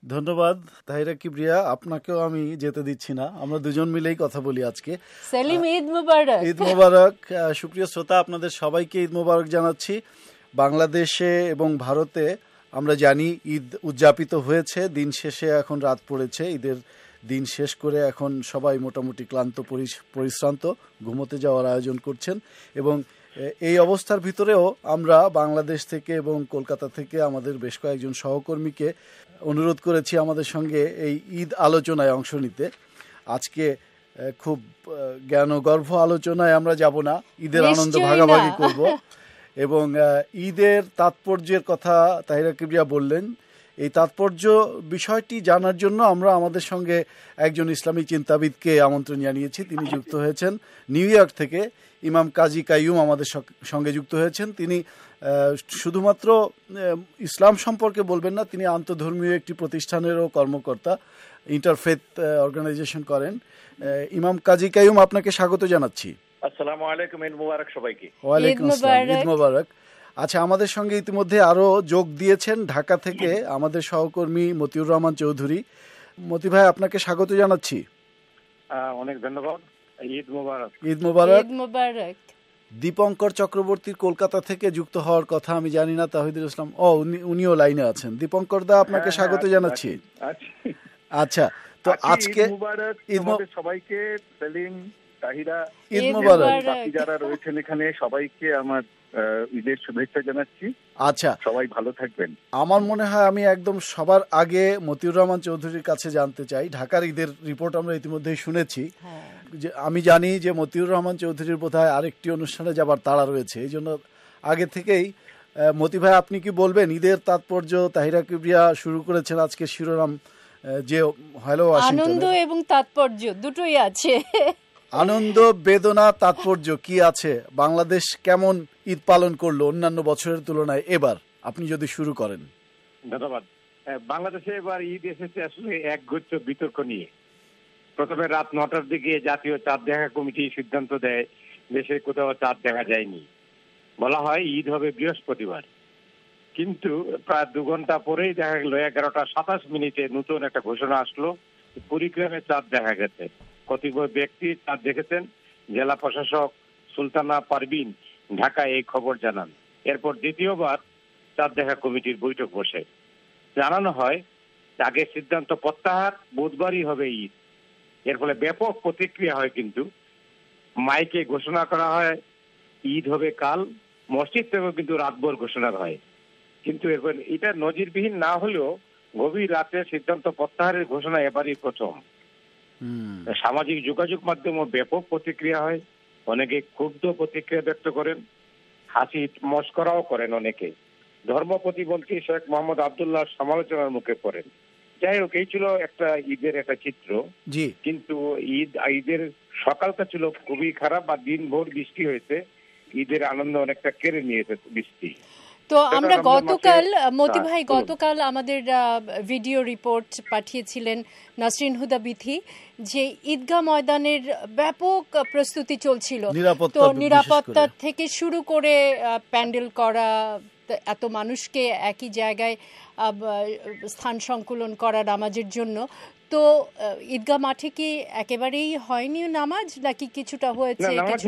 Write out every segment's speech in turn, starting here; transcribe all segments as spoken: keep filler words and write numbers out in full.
ধন্যবাদ তাহিরা কিবরিয়া, আপনাকেও আমি যেতে দিচ্ছি না, আমরা দুজন মিলেই কথা বলি আজকে। সেলিম, ঈদ মোবারক। ঈদ মোবারক। সুপ্রিয় শ্রোতা, আপনাদের সবাইকে ঈদ মোবারক জানাচ্ছি। বাংলাদেশে এবং ভারতে আমরা জানি ঈদ উদযাপিত হয়েছে, দিন শেষে এখন রাত পড়েছে, ঈদের দিন শেষ করে এখন সবাই মোটামুটি ক্লান্ত পরিশ্রান্ত ঘুমোতে যাওয়ার আয়োজন করছেন। এবং এই অবস্থার ভিতরেও আমরা বাংলাদেশ থেকে এবং কলকাতা থেকে আমাদের বেশ কয়েকজন সহকর্মীকে অনুরোধ করেছি আমাদের সঙ্গে এই ঈদ আলোচনায় অংশ নিতে। আজকে খুব জ্ঞানগর্ভ আলোচনায় আমরা যাব না, ঈদের আনন্দ ভাগাভাগি করব এবং ঈদের তাৎপর্যের কথা তাহিরা কিবরিয়া বললেন। এই তাৎপর্য বিষয়টি জানার জন্য আমরা আমাদের সঙ্গে একজন ইসলামী চিন্তাবিদকে আমন্ত্রণ জানিয়েছি। তিনি যুক্ত হয়েছেন নিউ ইয়র্ক থেকে। ইমাম কাজী কাইয়ুম আমাদের সঙ্গে যুক্ত হয়েছেন। তিনি শুধুমাত্র ইসলাম সম্পর্কে বলবেন না, তিনি আন্তধর্মীয় একটি প্রতিষ্ঠানেরও কর্মকর্তা, ইন্টারফেথ অর্গানাইজেশন করেন। ইমাম কাজী কাইয়ুম, আপনাকে স্বাগত জানাচ্ছি। আসসালামু আলাইকুম, ঈদ মোবারক সবাইকে। ওয়ালাইকুম আসসালাম, ঈদ মোবারক। আচ্ছা, আমাদের সঙ্গে ইতিমধ্যে আরো যোগ দিয়েছেন ঢাকা থেকে আমাদের সহকর্মী মতিউর রহমান চৌধুরী। মতি ভাই, আপনাকে স্বাগত জানাচ্ছি। অনেক ধন্যবাদ। ঈদ মোবারক। ঈদ মোবারক। ঈদ মোবারক। দীপঙ্কর চক্রবর্তীর কলকাতা থেকে যুক্ত হওয়ার কথা আমি জানি না, তাহিদুল ইসলাম ও উনিও লাইনে আছেন। দীপঙ্কর দা, আপনাকে স্বাগত জানাচ্ছি। আচ্ছা, তো আজকে ঈদ সবাইকে, সেলিম, তাহিরা, ঈদ মোবারক। যারা রয়েছেন এখানে সবাইকে আমার ঈদের শুভেচ্ছা জানাচ্ছি। আচ্ছা, সবাই ভালো থাকবেন। আমার মনে হয় আমি একদম সবার আগে মতিউর রহমান চৌধুরীর কাছে জানতে চাই, ঢাকার ঈদের রিপোর্ট আমরা ইতিমধ্যেই শুনেছি। যে আমি জানি যে মতিউর রহমান চৌধুরীর বোধহয় আরেকটি অনুষ্ঠানে যাবার তাড়া রয়েছে, এই জন্য আগে থেকেই মতি ভাই, আপনি কি বলবেন ঈদের তাৎপর্য? তাহিরা কিবরিয়া শুরু করেছেন আজকে শিরোনাম যে হ্যালো আনন্দ এবং তাৎপর্য দুটোই আছে। আনন্দ, বেদনা, তাৎপর্য কি আছে? বাংলাদেশ কেমন ঈদ পালন করলো অন্যান্য বছরের তুলনায় এবার? আপনি যদি শুরু করেন। ধন্যবাদ। বাংলাদেশে এবার ঈদ এসেছে আসলে একগুচ্ছ বিতর্ক নিয়ে। প্রথমে রাত নটার দিকে জাতীয় চাঁদ দেখা কমিটি সিদ্ধান্ত দেয় দেশে কোথাও চাঁদ দেখা যায়নি। বলা হয় ঈদ হবে বৃহস্পতিবার, কিন্তু প্রায় দু ঘন্টা পরেই দেখা গেল এগারোটা সাতাশ মিনিটে নতুন একটা ঘোষণা আসলো, কুড়িগ্রামে চাঁদ দেখা গেছে। কতিপয় ব্যক্তি চাঁদ দেখেছেন। জেলা প্রশাসক সুলতানা পারভিন ঢাকায় এই খবর জানান। এরপর দ্বিতীয়বার চাঁদ দেখা কমিটির বৈঠক বসে। জানানো হয় আগের সিদ্ধান্ত প্রত্যাহার, বুধবারই হবে ঈদ। এর ফলে ব্যাপক প্রতিক্রিয়া হয়, কিন্তু মাইকে ঘোষণা করা হয় ঈদ হবে কাল, মসজিদ থেকেও কিন্তু রাতভর ঘোষণা হয়। কিন্তু এরপর এটা নজিরবিহীন না হলেও গভীর রাতে সিদ্ধান্ত প্রত্যাহারের ঘোষণা এবারই প্রথম। সামাজিক যোগাযোগ মাধ্যমে ব্যাপক প্রতিক্রিয়া হয়, অনেকে ক্ষুব্ধ প্রতিক্রিয়া ব্যক্ত করেন, হাসি মস্করাও করেন অনেকে। ধর্ম প্রতিমন্ত্রী শেখ মোহাম্মদ আব্দুল্লাহ সমালোচনার মুখে পড়েন। যাই হোক, এই ছিল একটা ঈদের একটা চিত্র। কিন্তু ঈদ ঈদের সকালটা ছিল খুবই খারাপ, বা দিন ভোর বৃষ্টি হয়েছে, ঈদের আনন্দ অনেকটা কেড়ে নিয়েছে বৃষ্টি। তো আমরা গতকাল মতি ভাই গতকাল আমাদের ভিডিও রিপোর্ট পাঠিয়েছিলেন নাসরিন হুদা বিথি, যে ঈদগাহ ময়দানের ব্যাপক প্রস্তুতি চলছিল। তো নিরাপত্তা থেকে শুরু করে প্যান্ডেল করা, এত মানুষকে একই জায়গায় স্থান সংকুলন করা নামাজের জন্য। তো ঈদগাহ মাঠে কি একেবারেই হয়নি নামাজ, নাকি কিছুটা হয়েছে?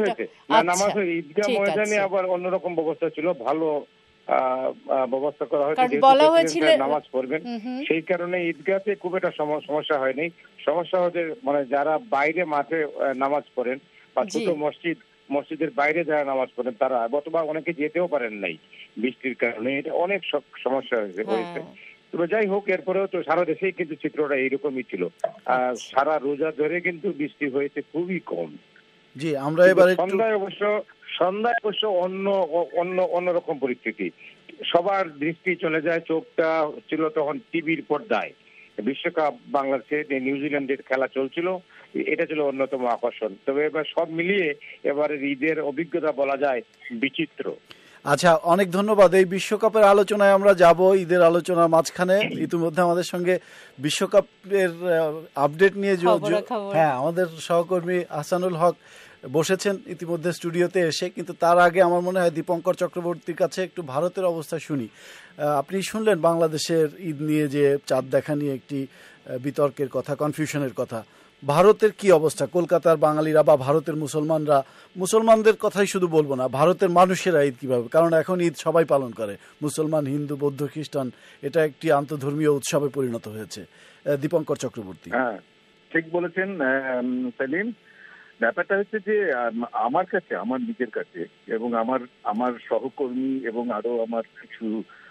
ঈদগাহ ময়দানে আবার অন্যরকম ব্যবস্থা ছিল, ভালো ব্যবস্থা করা হয়েছে, নামাজ পড়বেন। সেই কারণে ঈদগাহতে খুব একটা সমস্যা হয়নি। সমস্যা হচ্ছে মানে যারা বাইরে মাঠে নামাজ পড়েন বা ছোট মসজিদ মসজিদের বাইরে যারা নামাজ পড়েন তারা, অথবা অনেকে যেতেও পারেন নাই বৃষ্টির কারণে, এটা অনেক সমস্যা হয়েছে হয়েছে তবে যাই হোক, এরপরেও তো সারা দেশেই কিন্তু চিত্রটা এইরকমই ছিল। আর সারা রোজা ধরে কিন্তু বৃষ্টি হয়েছে খুবই কম। জি, আমরা এবারে সন্ধ্যায় অবশ্য সন্ধ্যায় অবশ্য অন্য অন্য অন্যরকম পরিস্থিতি, সবার দৃষ্টি চলে যায়, চোখটা ছিল তখন টিভির পর্দায়। বিশ্বকাপ বাংলাদেশে নিউজিল্যান্ডের খেলা চলছিল, এটা ছিল অন্যতম আকর্ষণ। তবে এবার সব মিলিয়ে এবারের ঈদের অভিজ্ঞতা বলা যায় বিচিত্র। আচ্ছা, অনেক ধন্যবাদ। এই বিশ্বকাপের আলোচনায় আমরা যাব ঈদের আলোচনার মাঝখানে। ইতিমধ্যে আমাদের সঙ্গে বিশ্বকাপের আপডেট নিয়ে হ্যাঁ আমাদের সহকর্মী হাসানুল হক বসেছেন ইতিমধ্যে স্টুডিওতে এসে, কিন্তু তার আগে আমার মনে হয় দীপঙ্কর চক্রবর্তীর কাছে একটু ভারতের অবস্থা শুনি। আপনি শুনলেন বাংলাদেশের ঈদ নিয়ে যে চাঁদ দেখা নিয়ে একটি বিতর্কের কথা, কনফিউশনের কথা। ভারতের কি অবস্থা? কলকাতার বাঙালিরা বা ভারতের মুসলমানরা, মুসলমানদের কথাই শুধু বলবো না, ভারতের মানুষেরা ঈদ কিভাবে, কারণ এখন ঈদ সবাই পালন করে, মুসলমান, হিন্দু, বৌদ্ধ, খ্রিস্টান, এটা একটি আন্তধর্মীয় উৎসবে পরিণত হয়েছে। দীপঙ্কর চক্রবর্তী। হ্যাঁ, ঠিক বলেছেন সেলিম। ব্যাপারটা হচ্ছে যে আমার কাছে, আমার নিজের কাছে এবং আমার আমার সহকর্মী এবং আরো আমার কিছু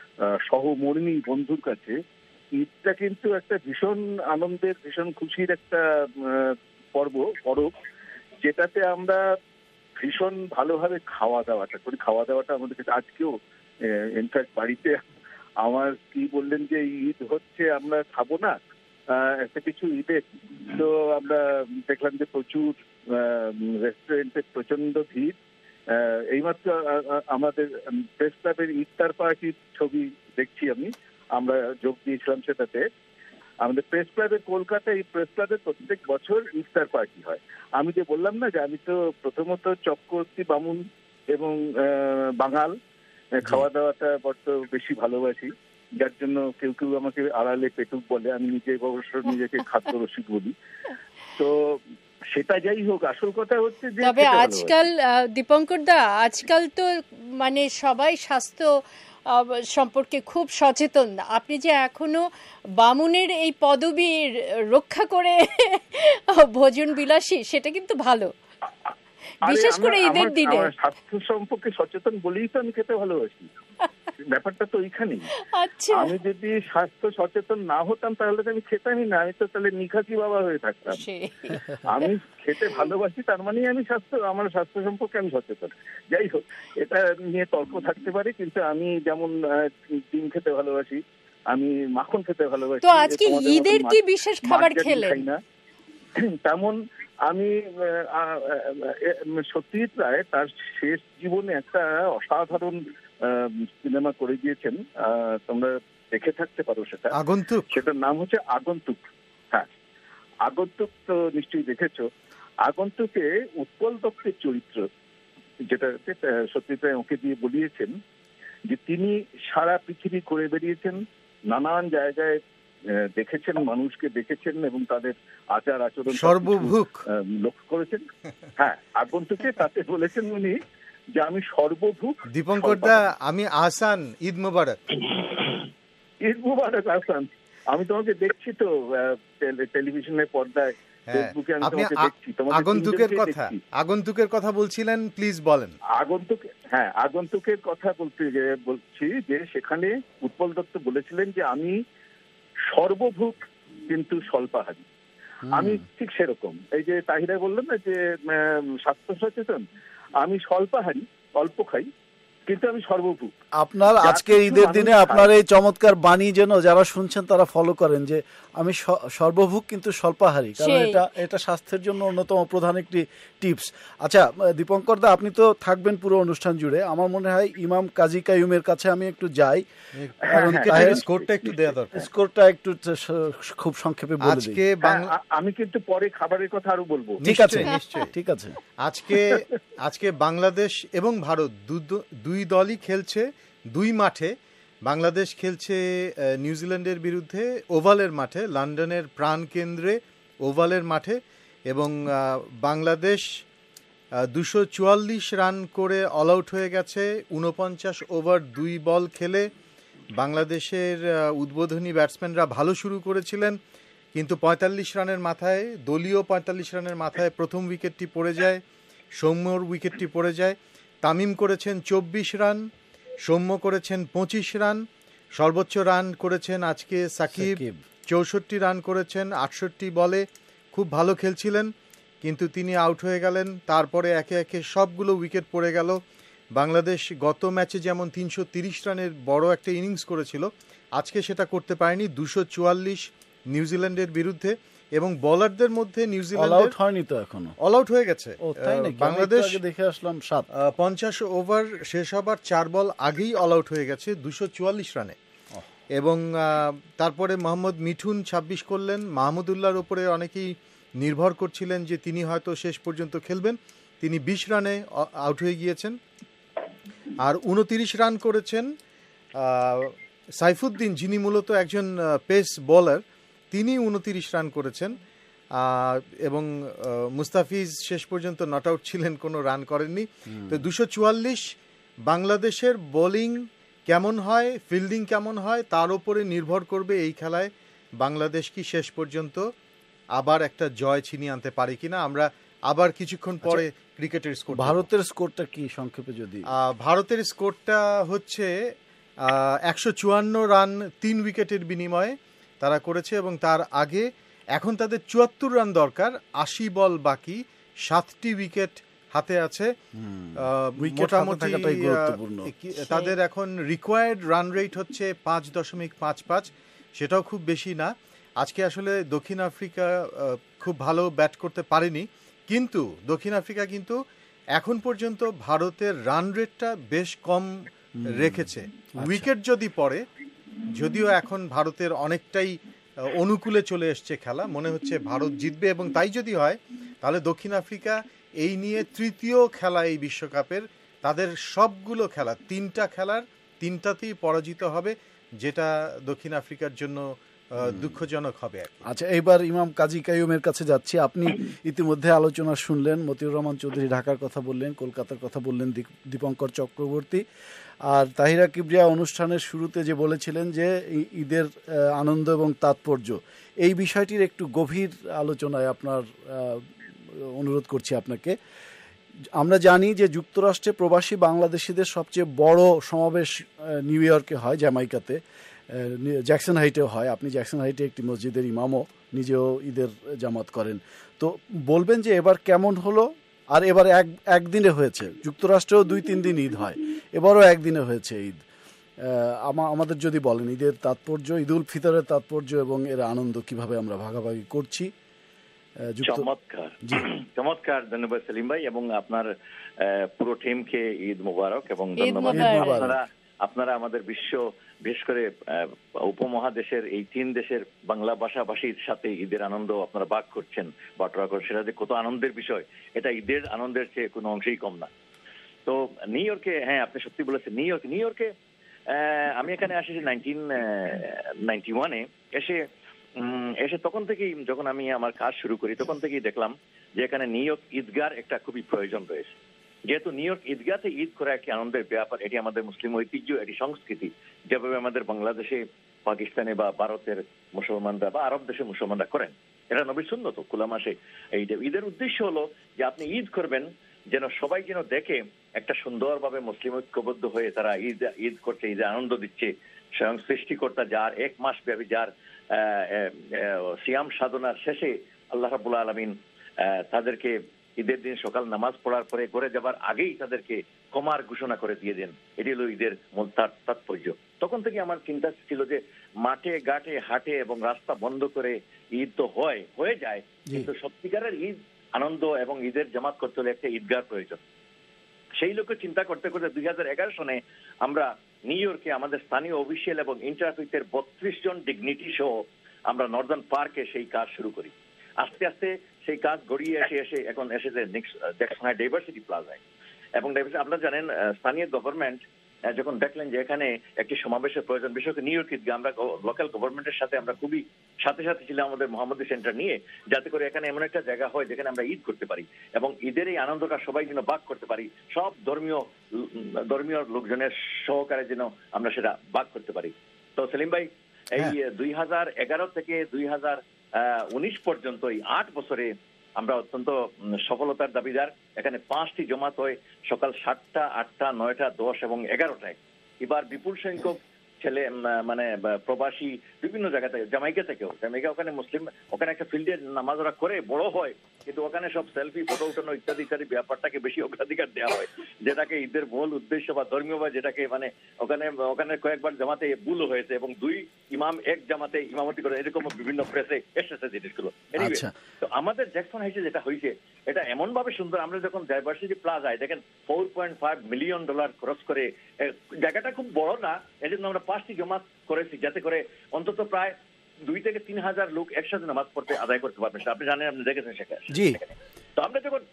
সহমর্মী বন্ধুর কাছে ঈদটা কিন্তু একটা ভীষণ আনন্দের, ভীষণ খুশির একটা পর্ব, পরব, যেটাতে আমরা ভীষণ ভালোভাবে খাওয়া দাওয়াটা করি। খাওয়া দাওয়াটা আমাদের কাছে আজকেও ইনফ্যাক্ট বাড়িতে আমার কি বললেন যে ঈদ হচ্ছে আমরা খাবো না, একটা কিছু ঈদে তো আমরা দেখলাম যে প্রচুর রেস্টুরেন্টে প্রচন্ড ভিড়। এইমাত্র আমাদের প্রেস ক্লাবের ইফতার পার্টির ছবি দেখছি আমি, আমরা যোগ দিয়েছিলাম সেটাতে। আমাদের প্রেস ক্লাবের কলকাতায় এই প্রেস ক্লাবের প্রত্যেক বছর ইফতার পার্টি হয়। আমি যে বললাম না যে আমি তো প্রথমত চক্রবর্তী বামুন এবং বাঙাল, খাওয়া দাওয়াটা বড্ড বেশি ভালোবাসি, যার জন্য কেউ কেউ আমাকে আড়ালে পেটুক বলে, আমি নিজে অবশ্য নিজেকে খাদ্য রসিক বলি। তো সেটা যাই হোক, আসল কথা হচ্ছে যে তবে আজকাল দীপঙ্কর দা, আজকাল তো মানে সবাই স্বাস্থ্য সম্পর্কে খুব সচেতন। আপনি যে এখনো বামুনের এই পদবী রক্ষা করে ভোজন বিলাসী, সেটা কিন্তু ভালো, বিশেষ করে ঈদের দিনে। স্বাস্থ্য সম্পর্কে সচেতন বলেই তো আমি খেতে ভালোবাসি, ব্যাপারটা তো ওইখানেই। আমি যদি স্বাস্থ্য সচেতন না হতাম তাহলে তো আমি খেতামই না, আমি তো তাহলে নিখাতি বাবা হয়ে থাকতাম। আমি খেতে ভালোবাসি, তার মানে আমি স্বাস্থ্য, আমার স্বাস্থ্য সম্পর্কে আমি সচেতন। যাই হোক, এটা নিয়ে তর্ক থাকতে পারে, কিন্তু আমি যেমন ডিম খেতে ভালোবাসি, আমি মাখন খেতে ভালোবাসি, তো আজকে ঈদের কি বিশেষ খাবার খেলেন না, তেমন আমি সত্যজিৎ রায় তার শেষ জীবনে একটা অসাধারণ সিনেমা করে গিয়েছেন, তোমরা দেখে থাকতে পারো সেটা, আগন্তুক। সেটার নাম হচ্ছে আগন্তুক। হ্যাঁ, আগন্তুক তো নিশ্চয়ই দেখেছো। আগন্তুকে উৎপল দত্তের চরিত্র, যেটা সত্যজিৎ রায় ওকে দিয়ে বলিয়েছেন, যে তিনি সারা পৃথিবী করে বেরিয়েছেন, নানান জায়গায় দেখেছেন, মানুষকে দেখেছেন এবং তাদের আচার আচরণ সর্বভুক লক্ষ্য করেছেন। হ্যাঁ, আগন্তুকে তাতে বলেছেন উনি যে আমি সর্বভুক। দীপঙ্কর দা, আমি আহসান, ঈদ মুবারক। ঈদ মুবারক আহসান। আমি তোমাকে দেখছি তো টেলিভিশনের পর্দায়, ফেসবুকে আমি তোমাকে দেখছি। আগন্তুকের কথা আগন্তুকের কথা বলছিলেন, প্লিজ বলেন। আগন্তুক, হ্যাঁ, আগন্তুকের কথা বলতে বলছি যে সেখানে উৎপল দত্ত বলেছিলেন যে আমি সর্বভুক কিন্তু স্বল্পাহারী। আমি ঠিক সেরকম, এই যে তাহিরা বললেন না যে স্বাস্থ্য সচেতন, আমি স্বল্পাহারী, অল্প খাই, কিন্তু আমি সর্বভুক। আপনার আজকের ঈদের দিনে আপনার এই চমৎকার বাণী যেন যারা শুনছেন তারা ফলো করেন, যে আমি সর্বভুক কিন্তু স্বল্পাহারী, কারণ এটা এটা স্বাস্থ্যের জন্য অন্যতম প্রধান একটি টিপস। আচ্ছা দীপঙ্কর দা, আপনি তো থাকবেন পুরো অনুষ্ঠান জুড়ে, আমার মনে হয় ইমাম কাজী কাইয়ুমের কাছে আমি একটু যাই, স্কোরটা একটু দেয়া দরকার। স্কোরটা একটু খুব সংক্ষেপে বলে দিই। আমি কিন্তু পরে খাবারের কথা আরো বলবো। ঠিক আছে, নিশ্চয়ই, ঠিক আছে। আজকে আজকে বাংলাদেশ এবং ভারত দুই দলই খেলছে দুই মাঠে। বাংলাদেশ খেলছে নিউজিল্যান্ডের বিরুদ্ধে ওভালের মাঠে, লন্ডনের প্রাণকেন্দ্রে ওভালের মাঠে, এবং বাংলাদেশ দুশো চুয়াল্লিশ রান করে অল আউট হয়ে গেছে উনপঞ্চাশ ওভার দুই বল খেলে। বাংলাদেশের উদ্বোধনী ব্যাটসম্যানরা ভালো শুরু করেছিলেন, কিন্তু পঁয়তাল্লিশ রানের মাথায়, দলীয় পঁয়তাল্লিশ রানের মাথায় প্রথম উইকেটটি পড়ে যায়, সৌম্যর উইকেটটি পড়ে যায়। তামিম করেছেন চব্বিশ রান, সৌম্য করেছেন পঁচিশ রান, সর্বোচ্চ রান করেছেন আজকে সাকিব, চৌষট্টি রান করেছেন আটষট্টি বলে। খুব ভালো খেলছিলেন, কিন্তু তিনি আউট হয়ে গেলেন। তারপরে একে একে সবগুলো উইকেট পড়ে গেল। বাংলাদেশ গত ম্যাচে যেমন তিনশো তিরিশ রানের বড় একটা ইনিংস করেছিল, আজকে সেটা করতে পারেনি। দুশো চুয়াল্লিশ নিউজিল্যান্ডের বিরুদ্ধে, এবং বলারদের মধ্যে নিউজিল্যান্ড অল আউট হয়নি তো এখনো, অল আউট হয়ে গেছে। বাংলাদেশ দেখে আসলাম সাত পঞ্চাশ ওভার শেষ হবার চার বল আগেই অল আউট হয়ে গেছে দুশো চুয়াল্লিশ রানে। এবং তারপরে মোহাম্মদ মিঠুন ছাব্বিশ করলেন। মাহমুদুল্লাহর উপরে অনেকেই নির্ভর করছিলেন যে তিনি হয়তো শেষ পর্যন্ত খেলবেন, তিনি বিশ রানে আউট হয়ে গিয়েছেন। আর উনতিরিশ রান করেছেন সাইফুদ্দিন, যিনি মূলত একজন পেস বোলার, তিনি উনতিরিশ রান করেছেন। এবং মুস্তাফিজ শেষ পর্যন্ত নট আউট ছিলেন, কোনো রান করেননি। তো দুশো চুয়াল্লিশ বাংলাদেশের বোলিং কেমন হয়, ফিল্ডিং কেমন হয়, তার উপরে নির্ভর করবে এই খেলায় বাংলাদেশ কি শেষ পর্যন্ত আবার একটা জয় ছিনিয়ে আনতে পারে কিনা। আমরা আবার কিছুক্ষণ পরে ক্রিকেটের স্কোর, ভারতের স্কোরটা কি সংক্ষেপে যদি? ভারতের স্কোরটা হচ্ছে একশো চুয়ান্ন রান তিন উইকেটের বিনিময়ে তারা করেছে, এবং তার আগে এখন তাদের চুয়াত্তর রান দরকার, আশি বল বাকি, সাতটি উইকেট হাতে আছে। মোটামুটি তাদের এখন রিকোয়ার্ড রান রেট হচ্ছে পাঁচ দশমিক পাঁচ পাঁচ, সেটাও খুব বেশি না। আজকে আসলে দক্ষিণ আফ্রিকা খুব ভালো ব্যাট করতে পারেনি, কিন্তু দক্ষিণ আফ্রিকা কিন্তু এখন পর্যন্ত ভারতের রান রেটটা বেশ কম রেখেছে। উইকেট যদি পড়ে, যদিও এখন ভারতের অনেকটাই অনুকূলে চলে এসছে খেলা, মনে হচ্ছে ভারত জিতবে, এবং তাই যদি হয় তাহলে দক্ষিণ আফ্রিকা এই নিয়ে তৃতীয় খেলা এই বিশ্বকাপের, তাদের সবগুলো খেলা, তিনটা খেলার তিনটাতেই পরাজিত হবে, যেটা দক্ষিণ আফ্রিকার জন্য দুঃখজনক হবে। আচ্ছা, এইবার ইমাম কাজী কাইয়ুমের কাছে যাচ্ছি। আপনি ইতিমধ্যে আলোচনা শুনলেন, মতিউর রহমান চৌধুরী ঢাকার কথা বললেন, কলকাতার কথা বললেন দীপঙ্কর চক্রবর্তী, আর তাহিরা কিবরিয়া অনুষ্ঠানের শুরুতে যে বলেছিলেন যে ঈদের আনন্দ এবং তাৎপর্য, এই বিষয়টির একটু গভীর আলোচনায় আপনার অনুরোধ করছি আপনাকে। আমরা জানি যে যুক্তরাষ্ট্রে প্রবাসী বাংলাদেশিদের সবচেয়ে বড় সমাবেশ নিউ ইয়র্কে হয়, জ্যামাইকাতে, জ্যাকসন হাইটেও হয়। আপনি জ্যাকসন হাইটে একটি মসজিদের ইমামও, নিজেও ঈদের জামাত করেন। তো বলবেন যে এবার কেমন হলো? আর এবার এক একদিনে হয়েছে, যুক্তরাষ্ট্রেও দুই তিন দিন ঈদ হয়, এবারও একদিনে হয়েছে ঈদ। আমাদের যদি বলেন ঈদের তাৎপর্য, ঈদ উল ফিতরের তাৎপর্য এবং এর আনন্দ কিভাবে আমরা ভাগাভাগি করছি। চমৎকার, চমৎকার, ধন্যবাদ সেলিম ভাই, এবং আপনার পুরো টিমকে ঈদ মোবারক, এবং ধন্যবাদ আপনারা আপনারা আমাদের বিশ্ব, বিশেষ করে উপমহাদেশের এই তিন দেশের বাংলা ভাষাভাষীর সাথে ঈদের আনন্দ আপনারা ভাগ করছেন, বাটোয়ারা করছেন, সেটা যে কত আনন্দের বিষয়, এটা ঈদের আনন্দের চেয়ে কোনো অংশেই কম না। তো নিউ ইয়র্কে, হ্যাঁ আপনি সত্যি বলেছেন, নিউ ইয়র্ক নিউ ইয়র্কে আমি এখানে আসি নাইনটিন নাইনটি ওয়ানে এসে এসে তখন থেকেই, যখন আমি আমার কাজ শুরু করি, তখন থেকেই দেখলাম যে এখানে নিউ ইয়র্ক ঈদগার একটা খুবই প্রয়োজন রয়েছে। যেহেতু নিউ ইয়র্ক ঈদগাতে ঈদ করা একটি আনন্দের ব্যাপার, এটি আমাদের মুসলিম ঐতিহ্য, এটি সংস্কৃতি, যেভাবে আমাদের বাংলাদেশে, পাকিস্তানে বা ভারতের মুসলমানরা বা আরব দেশের মুসলমানরা করেন, এটা নবীর সুন্নত খোলা মাসে। এই ঈদের উদ্দেশ্য হলো যে আপনি ঈদ করবেন যেন সবাই যেন দেখে একটা সুন্দরভাবে মুসলিম ঐক্যবদ্ধ হয়ে তারা ঈদ ঈদ করছে, ঈদে আনন্দ দিচ্ছে। স্বয়ং সৃষ্টিকর্তা যার এক মাস ব্যাপী যার সিয়াম সাধনার শেষে আল্লাহ রাব্বুল আলামিন তাদেরকে ঈদের দিন সকাল নামাজ পড়ার পরে ঘরে যাবার আগেই তাদেরকে ক্ষমার ঘোষণা করে দিয়ে দেন। এটি হলো ঈদের মূল তাৎপর্য। তখন থেকে আমার চিন্তা ছিল যে মাঠে ঘাটে হাটে এবং রাস্তা বন্ধ করে ঈদ তো হয় হয়ে যায়, কিন্তু সত্যিকারের ঈদ আনন্দ এবং ঈদের জামাত করতে হলে একটা ঈদগাহ প্রয়োজন। সেই লক্ষ্যে চিন্তা করতে করতে দুই হাজার এগারো সনে আমরা নিউ ইয়র্কে আমাদের স্থানীয় অফিসিয়াল এবং ইন্টারফিসের বত্রিশ জন ডিগনিটি সহ আমরা নর্দার্ন পার্কে সেই কাজ শুরু করি। আস্তে আস্তে সেই কাজ গড়িয়ে এসে এসে এখন এসেছে জ্যাকসন হাইট ডাইভার্সিটি প্লাজায়। এবং আপনারা জানেন স্থানীয় গভর্নমেন্ট যখন দেখলেন যে এখানে একটি সমাবেশের প্রয়োজন, বিশেষ করে নিউ ইয়র্ক ঈদকে আমরা লোকাল গভর্নমেন্টের সাথে আমরা খুবই সাথে সাথে ছিলাম আমাদের মোহাম্মদী সেন্টার নিয়ে, যাতে করে এখানে এমন একটা জায়গা হয় যেখানে আমরা ঈদ করতে পারি এবং ঈদের এই আনন্দটা সবাই যেন ভাগ করতে পারি, সব ধর্মীয় ধর্মীয় লোকজনের সহকারে যেন আমরা সেটা ভাগ করতে পারি। তো সেলিম ভাই, এই দুই হাজার এগারো থেকে দুই হাজার উনিশ পর্যন্ত এই আট বছরে আমরা অত্যন্ত সফলতার দাবিদার। এখানে পাঁচটি জমাত হয় সকাল সাতটা, আটটা, নয়টা, দশ এবং এগারোটায়। এবার বিপুল সংখ্যক ছেলে মানে প্রবাসী বিভিন্ন জায়গা থেকে, জামাইকা থেকেও, জামাইকা ওখানে মুসলিম, ওখানে একটা ফিল্ডে নামাজ ওরা করে বড় হয়, কিন্তু ওখানে সব সেলফি ফটো উঠানো ইত্যাদি ইত্যাদি ব্যাপারটাকে বেশি অগ্রাধিকার দেওয়া হয়, যেটাকে ঈদের মূল উদ্দেশ্য বা ধর্মীয় বা যেটাকে মানে ওখানে ওখানে কয়েকবার জামাতে ভুল হয়েছে এবং দুই ইমাম এক জামাতে ইমামতি করে, এরকম বিভিন্ন প্রেসে এসেছে জিনিসগুলো। তো আমাদের জ্যাকসন হাইটে যেটা হয়েছে এটা এমন ভাবে সুন্দর, আমরা যখন ডাইভার্সিটি প্লাজায় দেখেন four point five million dollar খরচ করে, জায়গাটা খুব বড় না, এজন্য আমরা পাঁচটি জমাত করেছি যাতে করে অন্তত প্রায় দুই থেকে তিন হাজার লোক একসাথে নামাজ পড়তে আদায় করতে পারবে। আপনি জানেন, আপনি দেখেছেন সেটা। তো আমরা যখন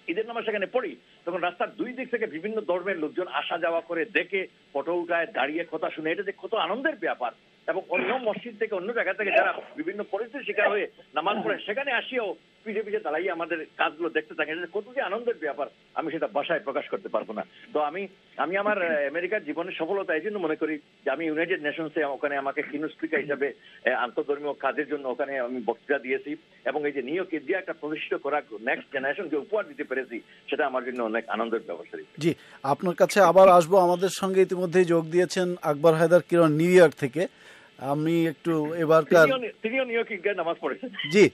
ঈদের নামাজ সেখানে পড়ি, তখন রাস্তার দুই দিক থেকে বিভিন্ন ধর্মের লোকজন আসা যাওয়া করে দেখে, ফটো উঠায়, দাঁড়িয়ে কথা শুনে, এটা যে কত আনন্দের ব্যাপার। এবং অন্য মসজিদ থেকে অন্য জায়গা থেকে যারা বিভিন্ন পরিস্থিতির শিকার হয়ে নামাজ পড়ে সেখানে আসিও পিঠে পিঠে দাঁড়াইয়ে আমাদের কাজগুলো দেখতে থাকে, এটা কত যে আনন্দের ব্যাপার আমি সেটা ভাষায় প্রকাশ করতে পারবো না। তো আমি আমি আমার আমেরিকার জীবনের সফলতা এই জন্য মনে করি যে আমি ইউনাইটেড নেশনসে ওখানে আমাকে কিনো স্পিকার হিসাবে আন্তর্ধর্মীয় কাজের জন্য ওখানে আমি বক্তৃতা দিয়েছি, এবং এই যে নিউ ইয়র্কে দিয়ে একটা প্রতিষ্ঠিত করা নেক্সট জেনারেশনকে উপহার দিতে পেরেছি, সেটা আমার জন্য অনেক আনন্দের ব্যাপার। জি, আপনার কাছে আবার আসবো। আমাদের সঙ্গে ইতিমধ্যে যোগ দিয়েছেন আকবর হায়দার কিরণ নিউ ইয়র্ক থেকে। আমি একটু এবারকার তিনিও নিউ ইয়র্কে নামাজ পড়েছেন। জি,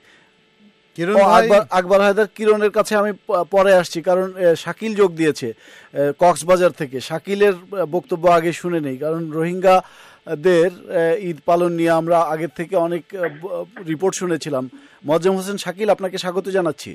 আকবর হায়দার কিরণের কাছে আমি পরে আসছি, কারণ শাকিল যোগ দিয়েছে কক্সবাজার থেকে। শাকিলের বক্তব্য আগে শুনে নেই, কারণ রোহিঙ্গাদের ঈদ পালন নিয়ে আমরা আগের থেকে অনেক রিপোর্ট শুনেছিলাম। মোয়াজ্জেম হোসেন শাকিল, আপনাকে স্বাগত জানাচ্ছি।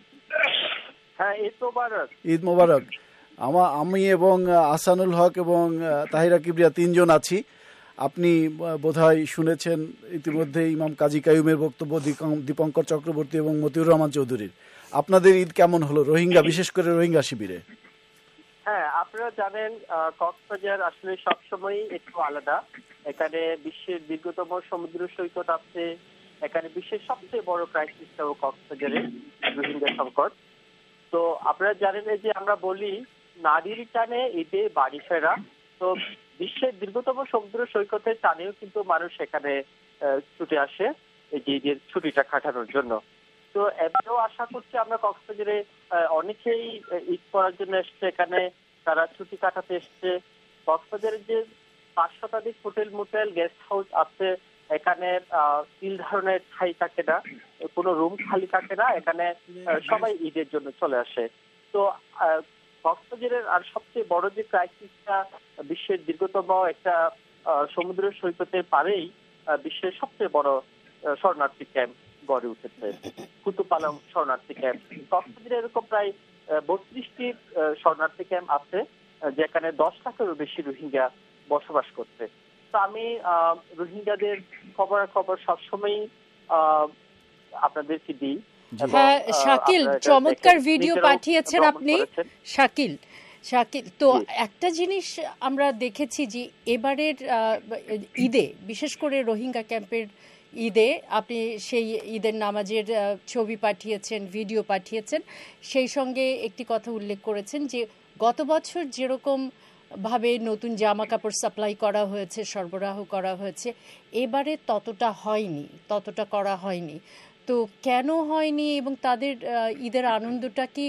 হ্যাঁ, ঈদ মোবারক। ঈদ মোবারক। আমা আমি এবং আহসানুল হক এবং তাহিরা কিবরিয়া তিনজন আছি। আপনি বোধহয় শুনেছেন ইতিমধ্যে ইমাম কাজী কাইয়ুমের বক্তব্য, দীপঙ্কর চক্রবর্তী এবং মতিউর রহমান চৌধুরীর। আপনাদের ঈদ কেমন হলো রোহিঙ্গা, বিশেষ করে রোহিঙ্গা শিবিরে? হ্যাঁ, আপনারা জানেন কক্সবাজার আসলে সবসময় একটু আলাদা। এখানে বিশ্বের দীর্ঘতম সমুদ্র সৈকত আছে, এখানে বিশ্বের সবচেয়ে বড় ক্রাইসিসটাও কক্সবাজারে রোহিঙ্গা সংকট। তো আপনারা জানেন যে আমরা বলি নারীর টানে ঈদে বাড়ি ফেরা, তো বিশ্বের দীর্ঘতম সমুদ্র সৈকতের টানেও কিন্তু মানুষ এখানে ছুটে আসে এই যে ঈদের ছুটিটা কাটানোর জন্য। তো এবারেও আশা করছি আমরা কক্সবাজারে অনেকেই ঈদ করার জন্য এসছে, এখানে তারা ছুটি কাটাতে এসছে। কক্সবাজারের যে পাঁচ শতাধিক হোটেল মোটেল গেস্ট হাউস আছে, এখানে তিল ধারণের ঠাই থাকে না, কোনো রুম খালি থাকে না, এখানে সবাই ঈদের জন্য চলে আসে। তো কক্সবাজারের আর সবচেয়ে বড় যে ক্রাইসিসটা, বিশ্বের দীর্ঘতম একটা সমুদ্র সৈকতের পারেই বিশ্বের সবচেয়ে বড় শরণার্থী ক্যাম্প গড়ে উঠেছে, কুতুপালং শরণার্থী ক্যাম্প। কক্সবাজারে এরকম প্রায় বত্রিশটি শরণার্থী ক্যাম্প আছে, যেখানে দশ লাখেরও বেশি রোহিঙ্গা বসবাস করছে। তো আমি রোহিঙ্গাদের খবরাখবর সবসময় আপনাদেরকে দিই। হ্যাঁ শাকিল, চমৎকার ভিডিও পাঠিয়েছেন আপনি শাকিল। শাকিল, তো একটা জিনিস আমরা দেখেছি যে এবারের ঈদে, বিশেষ করে রোহিঙ্গা ক্যাম্পের ঈদে, আপনি সেই ঈদের নামাজের ছবি পাঠিয়েছেন, ভিডিও পাঠিয়েছেন, সেই সঙ্গে একটি কথা উল্লেখ করেছেন যে গত বছর যেরকম ভাবে নতুন জামা কাপড় সাপ্লাই করা হয়েছে, সরবরাহ করা হয়েছে, এবারে ততটা হয়নি, ততটা করা হয়নি। তো কেন হয়নি এবং তাদের ঈদের আনন্দটা কি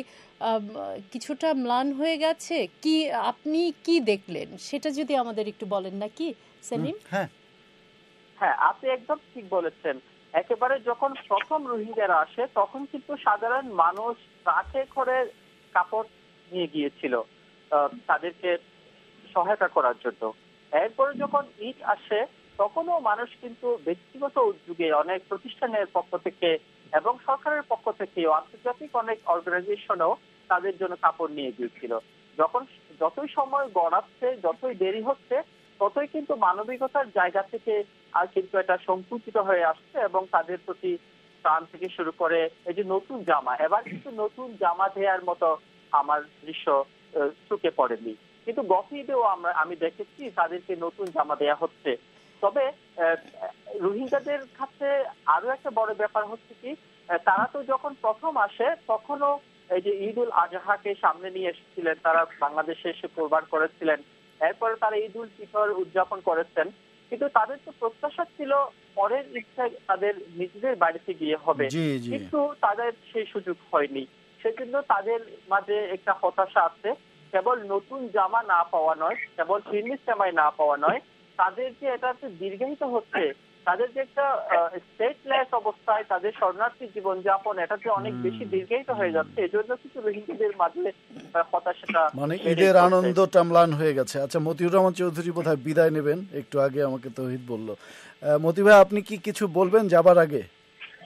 কিছুটা ম্লান হয়ে গেছে? কি আপনি কি দেখলেন সেটা যদি আমাদের একটু বলেন নাকি সেলিম? হ্যাঁ হ্যাঁ, আপনি একদম ঠিক বলেছেন। একেবারে যখন প্রথম রোহিঙ্গারা আসে তখন কিন্তু সাধারণ মানুষ ট্রাকে করে কাপড় নিয়ে গিয়েছিল তাদেরকে সহায়তা করার জন্য। এরপরে যখন ঈদ আসে তখনও মানুষ কিন্তু ব্যক্তিগত উদ্যোগে অনেক প্রতিষ্ঠানের পক্ষ থেকে এবং সরকারের পক্ষ থেকে আন্তর্জাতিক অনেক অর্গানাইজেশনও তাদের জন্য কাপড় নিয়ে গিয়েছিল। যখন যতই সময় গড়াচ্ছে, যতই দেরি হচ্ছে, ততই কিন্তু মানবিকতার জায়গা থেকে আর কিন্তু এটা সংকুচিত হয়ে আসছে এবং তাদের প্রতি প্রাণ থেকে শুরু করে এই যে নতুন জামা, এবার কিন্তু নতুন জামা দেওয়ার মতো আমার দৃশ্য চোখে পড়েনি, কিন্তু গত ঈদেও আমরা আমি দেখেছি তাদেরকে নতুন জামা দেয়া হচ্ছে। তবে রোহিঙ্গাদের কাছে আরো একটা বড় ব্যাপার হচ্ছে কি, তারা তো যখন প্রথম আসে তখনও এই যে ঈদ উল আজহাকে সামনে নিয়ে এসেছিলেন, তারা বাংলাদেশে এসে কোরবান করেছিলেন, এরপরে তারা ঈদ উল ফিতর উদযাপন করেছেন, কিন্তু তাদের তো প্রত্যাশা ছিল পরের ইচ্ছা তাদের নিজেদের বাড়িতে গিয়ে হবে, কিন্তু তাদের সেই সুযোগ হয়নি। সেজন্য তাদের মাঝে একটা হতাশা আছে। কেবল নতুন জামা না পাওয়া নয়, কেবল ফিরনিস জামাই না পাওয়া নয়, তাদের যে এটা দীর্ঘায়িত হচ্ছে, তাদের যে একটা স্টেটলেস অবস্থায় তাদের শরণার্থী জীবনযাপন, এটা যে অনেক বেশি দীর্ঘায়িত হয়ে যাচ্ছে, এজন্য কিছু রোহিঙ্গাদের মাঝে হতাশাটা, মানে ঈদের আনন্দটা ম্লান হয়ে গেছে। আচ্ছা, মতিউর রহমান চৌধুরী বোধহয় বিদায় নেবেন, একটু আগে আমাকে তৌহিদ বলল। মতি ভাই, আপনি কি কিছু বলবেন যাবার আগে?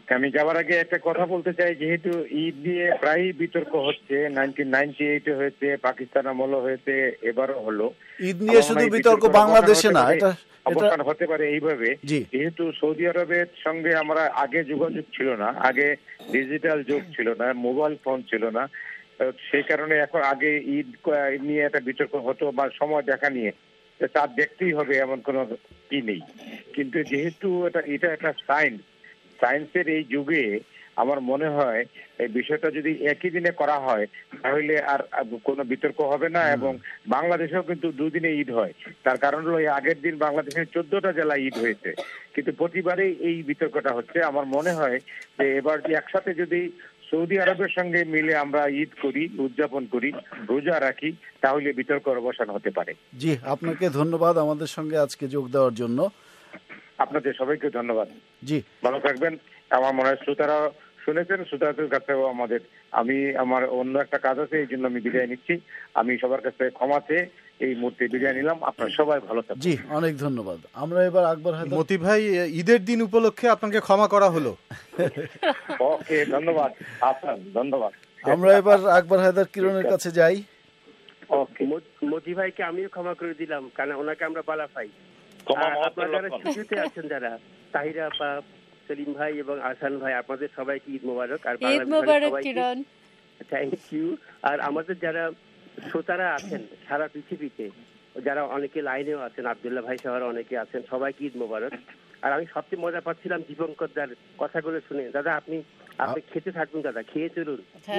আমি যাওয়ার আগে একটা কথা বলতে চাই, যেহেতু ঈদ নিয়ে প্রায় বিতর্ক হচ্ছে, নাইনটিন নাইনটি এইটে হয়েছে, পাকিস্তান আমলও হয়েছে, এবারও হলো। ঈদ নিয়ে শুধু বিতর্ক বাংলাদেশে না, এটা অবস্থান হতে পারে এইভাবে, যেহেতু সৌদি আরবের সঙ্গে আমরা আগে যোগাযোগ ছিল না, আগে ডিজিটাল যুগ ছিল না, মোবাইল ফোন ছিল না, সেই কারণে এখন আগে ঈদ নিয়ে একটা বিতর্ক হতো বা সময় দেখা নিয়ে চাঁদ দেখতেই হবে এমন কোনো কি নেই। কিন্তু যেহেতু এটা এটা একটা সায়েন্স, সায়েন্সের এই যুগে আমার মনে হয় এই বিষয়টা যদি একই দিনে করা হয় তাহলে আর কোনো বিতর্ক হবে না। এবং বাংলাদেশেও কিন্তু দুদিনে ঈদ হয়, তার কারণ হলো আগের দিন বাংলাদেশের চোদ্দটা জেলায় ঈদ হয়েছে, কিন্তু প্রতিবারেই এই বিতর্কটা হচ্ছে। আমার মনে হয় যে এবার যে একসাথে যদি সৌদি আরবের সঙ্গে মিলে আমরা ঈদ করি, উদযাপন করি, রোজা রাখি, তাহলে বিতর্কের অবসান হতে পারে। জি, আপনাকে ধন্যবাদ আমাদের সঙ্গে আজকে যোগ দেওয়ার জন্য। আপনাদের সবাইকে ধন্যবাদ। জি, ভালো থাকবেন। আমার মনে হয় শ্রোতারা শুনেছেন, শ্রোতাদের কাছেও আমাদের, আমি আমার অন্য একটা কাজ আছে, এই জন্য আমি বিদায় নিচ্ছি। আমি সবার কাছে ক্ষমা চেয়ে এই মুহূর্তে বিদায় নিলাম। আপনারা সবাই ভালো থাকবেন। জি, অনেক ধন্যবাদ। আমরা এবার আকবর হায়দার। মতি ভাই, ঈদের দিন উপলক্ষে আপনাকে ক্ষমা করা হলো। ওকে, ধন্যবাদ হাসান, ধন্যবাদ। আমরা এবার আকবর হায়দার কিরণের কাছে যাই। ওকে, মতি ভাইকে আমিও ক্ষমা করে দিলাম, কারণ ওনাকে আমরা বালা পাই। আপনারা যারা স্টুডিওতে আছেন, যারা তাহিরা আপা, সেলিম ভাই এবং আহসান ভাই, আপনাদের সবাইকে ঈদ মোবারক। আর ঈদ মোবারক কিরণ। Thank you. আর আমাদের যারা শ্রোতারা আছেন সারা পৃথিবীতে, যারা অনেকে লাইনেও আছেন, আব্দুল্লাহ ভাই সহ অনেকে আছেন, সবাইকে ঈদ মোবারক। আর আমি সবচেয়ে মজা পাচ্ছিলাম দীপঙ্কর দার কথাগুলো শুনে। দাদা আপনি আপনি খেতে থাকুন, দাদা খেয়ে চলুন,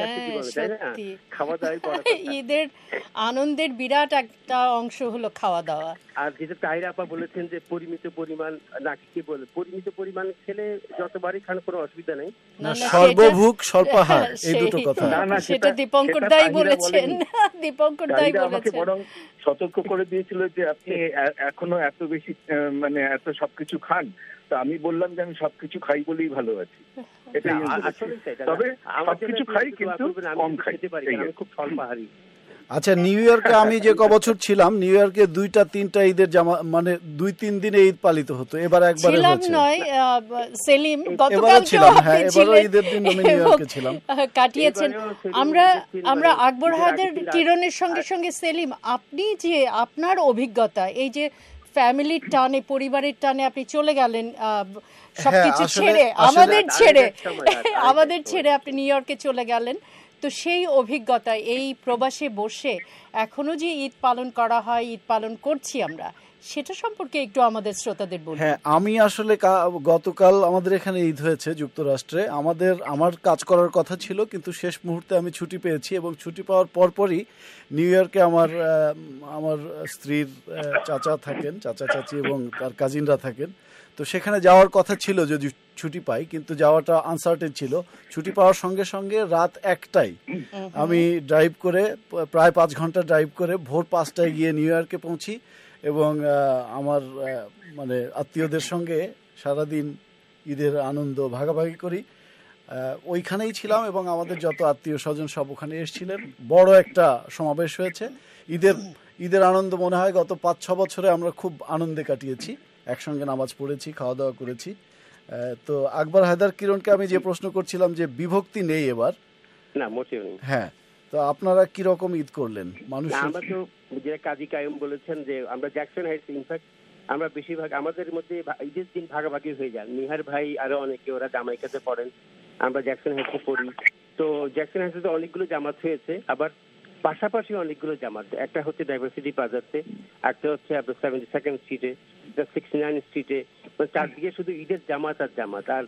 খাওয়া দাওয়া। ঈদের আনন্দের বিরাট একটা অংশ হলো খাওয়া দাওয়া। আর যেটা তাহিরা আপা বলেছেন যে পরিমিত পরিমাণ, না কি বলে, পরিমিত পরিমাণ খেলে যতবারই খান কোনো অসুবিধা নেই, সর্বভুক স্বল্পাহার, এই দুটো কথা। সেটা দীপঙ্কর দাই বলেছেন, দীপঙ্কর দাই বলেছেন। বরং সতর্ক করে দিয়েছিল যে আপনি এখনো এত বেশি মানে এত সবকিছু খান, তো আমি বললাম যে আমি সবকিছু খাই বলেই ভালো আছি। তবে সবকিছু খাই কিন্তু কম খাইতে পারি, আমি খুব স্বল্পাহারী। আচ্ছা, নিউ ইয়র্কে আমি যে কবছর ছিলাম, নিউ ইয়র্কে দুইটা তিনটা ঈদের জামা, মানে দুই তিন দিনে ঈদ পালিত হতো। এবার একবারে হচ্ছে নয় সেলিম, গতকাল ছিলাম। হ্যাঁ, এবারও ঈদের দিন আমি নিউ ইয়র্কে ছিলাম, কাটিয়েছেন। আমরা আমরা আকবর হায়দার কিরণের সঙ্গে সঙ্গে সেলিম, আপনি যে আপনার অভিজ্ঞতা, এই যে ফ্যামিলির টানে, পরিবারের টানে আপনি চলে গেলেন সবকিছু ছেড়ে, আমাদের ছেড়ে আমাদের ছেড়ে আপনি নিউ ইয়র্কে চলে গেলেন, তো সেই অভিজ্ঞতা, এই প্রবাসে বসে এখনো যে ঈদ পালন করা হয়, ঈদ পালন করছি আমরা, সেটা সম্পর্কে একটু আমাদের শ্রোতাদের বলুন। হ্যাঁ, আমি আসলে গতকাল আমাদের এখানে ঈদ হয়েছে যুক্তরাষ্ট্রে। আমাদের আমার কাজ করার কথা ছিল, কিন্তু শেষ মুহূর্তে আমি ছুটি পেয়েছি এবং ছুটি পাওয়ার পরপরই নিউ ইয়র্কে আমার আমার স্ত্রীর চাচা থাকেন, চাচা চাচি এবং তার কাজিনরা থাকেন। তো সেখানে যাওয়ার কথা ছিল যদি ছুটি পাই, কিন্তু যাওয়াটা আনসার্টেন ছিল। ছুটি পাওয়ার সঙ্গে সঙ্গে রাত একটাই আমি ড্রাইভ করে, প্রায় পাঁচ ঘন্টা ড্রাইভ করে ভোর পাঁচটায় গিয়ে নিউ ইয়র্কে পৌঁছি এবং আমার মানে আত্মীয়দের সঙ্গে সারাদিন ঈদের আনন্দ ভাগাভাগি করি। ওইখানেই ছিলাম এবং আমাদের যত আত্মীয় স্বজন সব ওখানে এসেছিলেন। বড় একটা সমাবেশ হয়েছে। ঈদের ঈদের আনন্দ মনে হয় গত পাঁচ ছ বছরে আমরা খুব আনন্দে কাটিয়েছি, একসঙ্গে নামাজ পড়েছি, খাওয়া দাওয়া করেছি। তো আকবর হায়দার কিরণকে আমি যে প্রশ্ন করছিলাম যে বিভক্তি নেই এবার, না মোটেও নেই। হ্যাঁ, তো আপনারা কি রকম ঈদ করলেন? মানুষ আমরা তো যে কাজী কায়ুম বলেছেন যে আমরা জ্যাকসন হাইটস, ইনফ্যাক্ট আমরা বেশিরভাগ আমাদের মধ্যে ঈদের দিন ভাগাভাগি হয়ে যান। নিহার ভাই আরো অনেকে, ওরা জামাইকাতে পড়েন, আমরা জ্যাকসন হাইটসে পড়ি। তো জ্যাকসন হাইটসে অনেকগুলো জামাত হয়েছে, আবার পাশাপাশি অনেকগুলো জামাত। একটা হচ্ছে ডাইভার্সিটি প্লাজাতে, একটা হচ্ছে আপনার সেভেন্টি সেকেন্ড স্ট্রিটে, সিক্সটি নাইন স্ট্রিটে। চারদিকে শুধু ঈদের জামাত আর জামাত, আর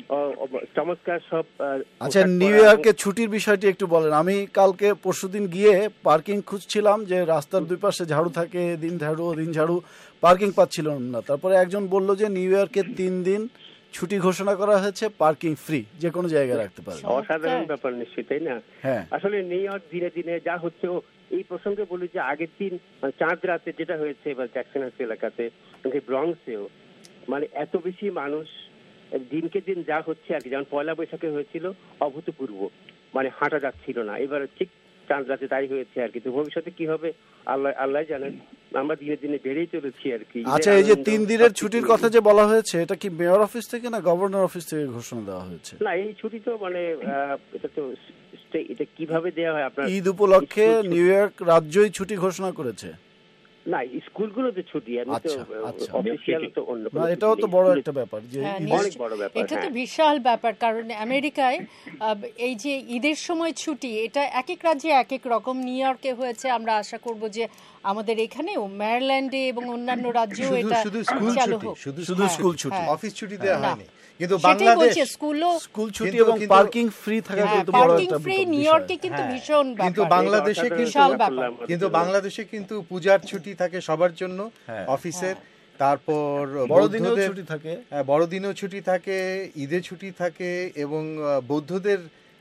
চমৎকার সব। আচ্ছা, নিউ ইয়র্কে ছুটির বিষয়টি একটু বলেন। আমি কালকে পরশুদিন গিয়ে পার্কিং খুঁজছিলাম, যে রাস্তার দুই পাশে ঝাড়ু থাকে, দিন ঝাড়ু দিন ঝাড়ু, পার্কিং পাচ্ছিলাম না। তারপরে একজন বলল যে নিউ ইয়র্কে তিন দিন ছুটি ঘোষণা করা হয়েছে, পার্কিং ফ্রি, যে কোনো জায়গায় রাখতে পারে। অসাধারণ ব্যাপার নিশ্চয়ই, তাই না? হ্যাঁ, আসলে নিউ ইয়র্ক দিনে দিনে যা হচ্ছে, এই প্রসঙ্গে বলি যে আগের দিন চাঁদ রাতে যেটা হয়েছে এবার জ্যাকসন হাইটস এলাকাতে, ব্রঙ্কসেও, মানে এত বেশি মানুষ, দিনকে দিন যা হচ্ছে আর কি। যেমন পয়লা বৈশাখে হয়েছিল অভূতপূর্ব, মানে হাঁটা যাচ্ছিল না, এবার ঠিক চাঁদ রাতে তাই হয়েছে আর কি। তো ভবিষ্যতে কি হবে আল্লাহ আল্লাহ জানেন। আমরা দিনে দিনে বেড়েই চলেছি আর কি। আচ্ছা, এই যে তিন দিনের ছুটির কথা যে বলা হয়েছে, এটা কি মেয়র অফিস থেকে না গভর্নর অফিস থেকে ঘোষণা দেওয়া হয়েছে? না, এই ছুটি তো মানে এটা তো এটা কিভাবে দেওয়া হয় আপনার? ঈদ উপলক্ষে নিউ ইয়র্ক রাজ্যই ছুটি ঘোষণা করেছে। না, স্কুলগুলোতে ছুটি, অফিশিয়াল তো অন্য। না, এটাও তো বড় একটা ব্যাপার, যে অনেক বড় ব্যাপার। এটা তো বিশাল ব্যাপার, কারণ আমেরিকায় এই যে ঈদের সময় ছুটি, এটা এক এক রাজ্যে এক এক রকম। নিউ ইয়র্কে হয়েছে, আমরা আশা করব যে আমাদের এখানেও মেরিল্যান্ডে এবং অন্যান্য রাজ্যেও এটা চালু হোক। শুধু স্কুল ছুটি, অফিস ছুটি দেওয়া হয়নি, কিন্তু বাংলাদেশে স্কুলও স্কুল ছুটি এবং পার্কিং ফ্রি থাকা কিন্তু বড় একটা ফ্রি নিউ ইয়র্কে কিন্তু ভীষণ ব্যাপার। কিন্তু বাংলাদেশে বিশাল ব্যাপার, কিন্তু বাংলাদেশে কিন্তু পূজার ছুটি থাকে সবার জন্য অফিসের, তারপর বড়দিনেও ছুটি থাকে, বড়দিনেও ছুটি থাকে, ঈদে ছুটি থাকে, এবং বৌদ্ধদের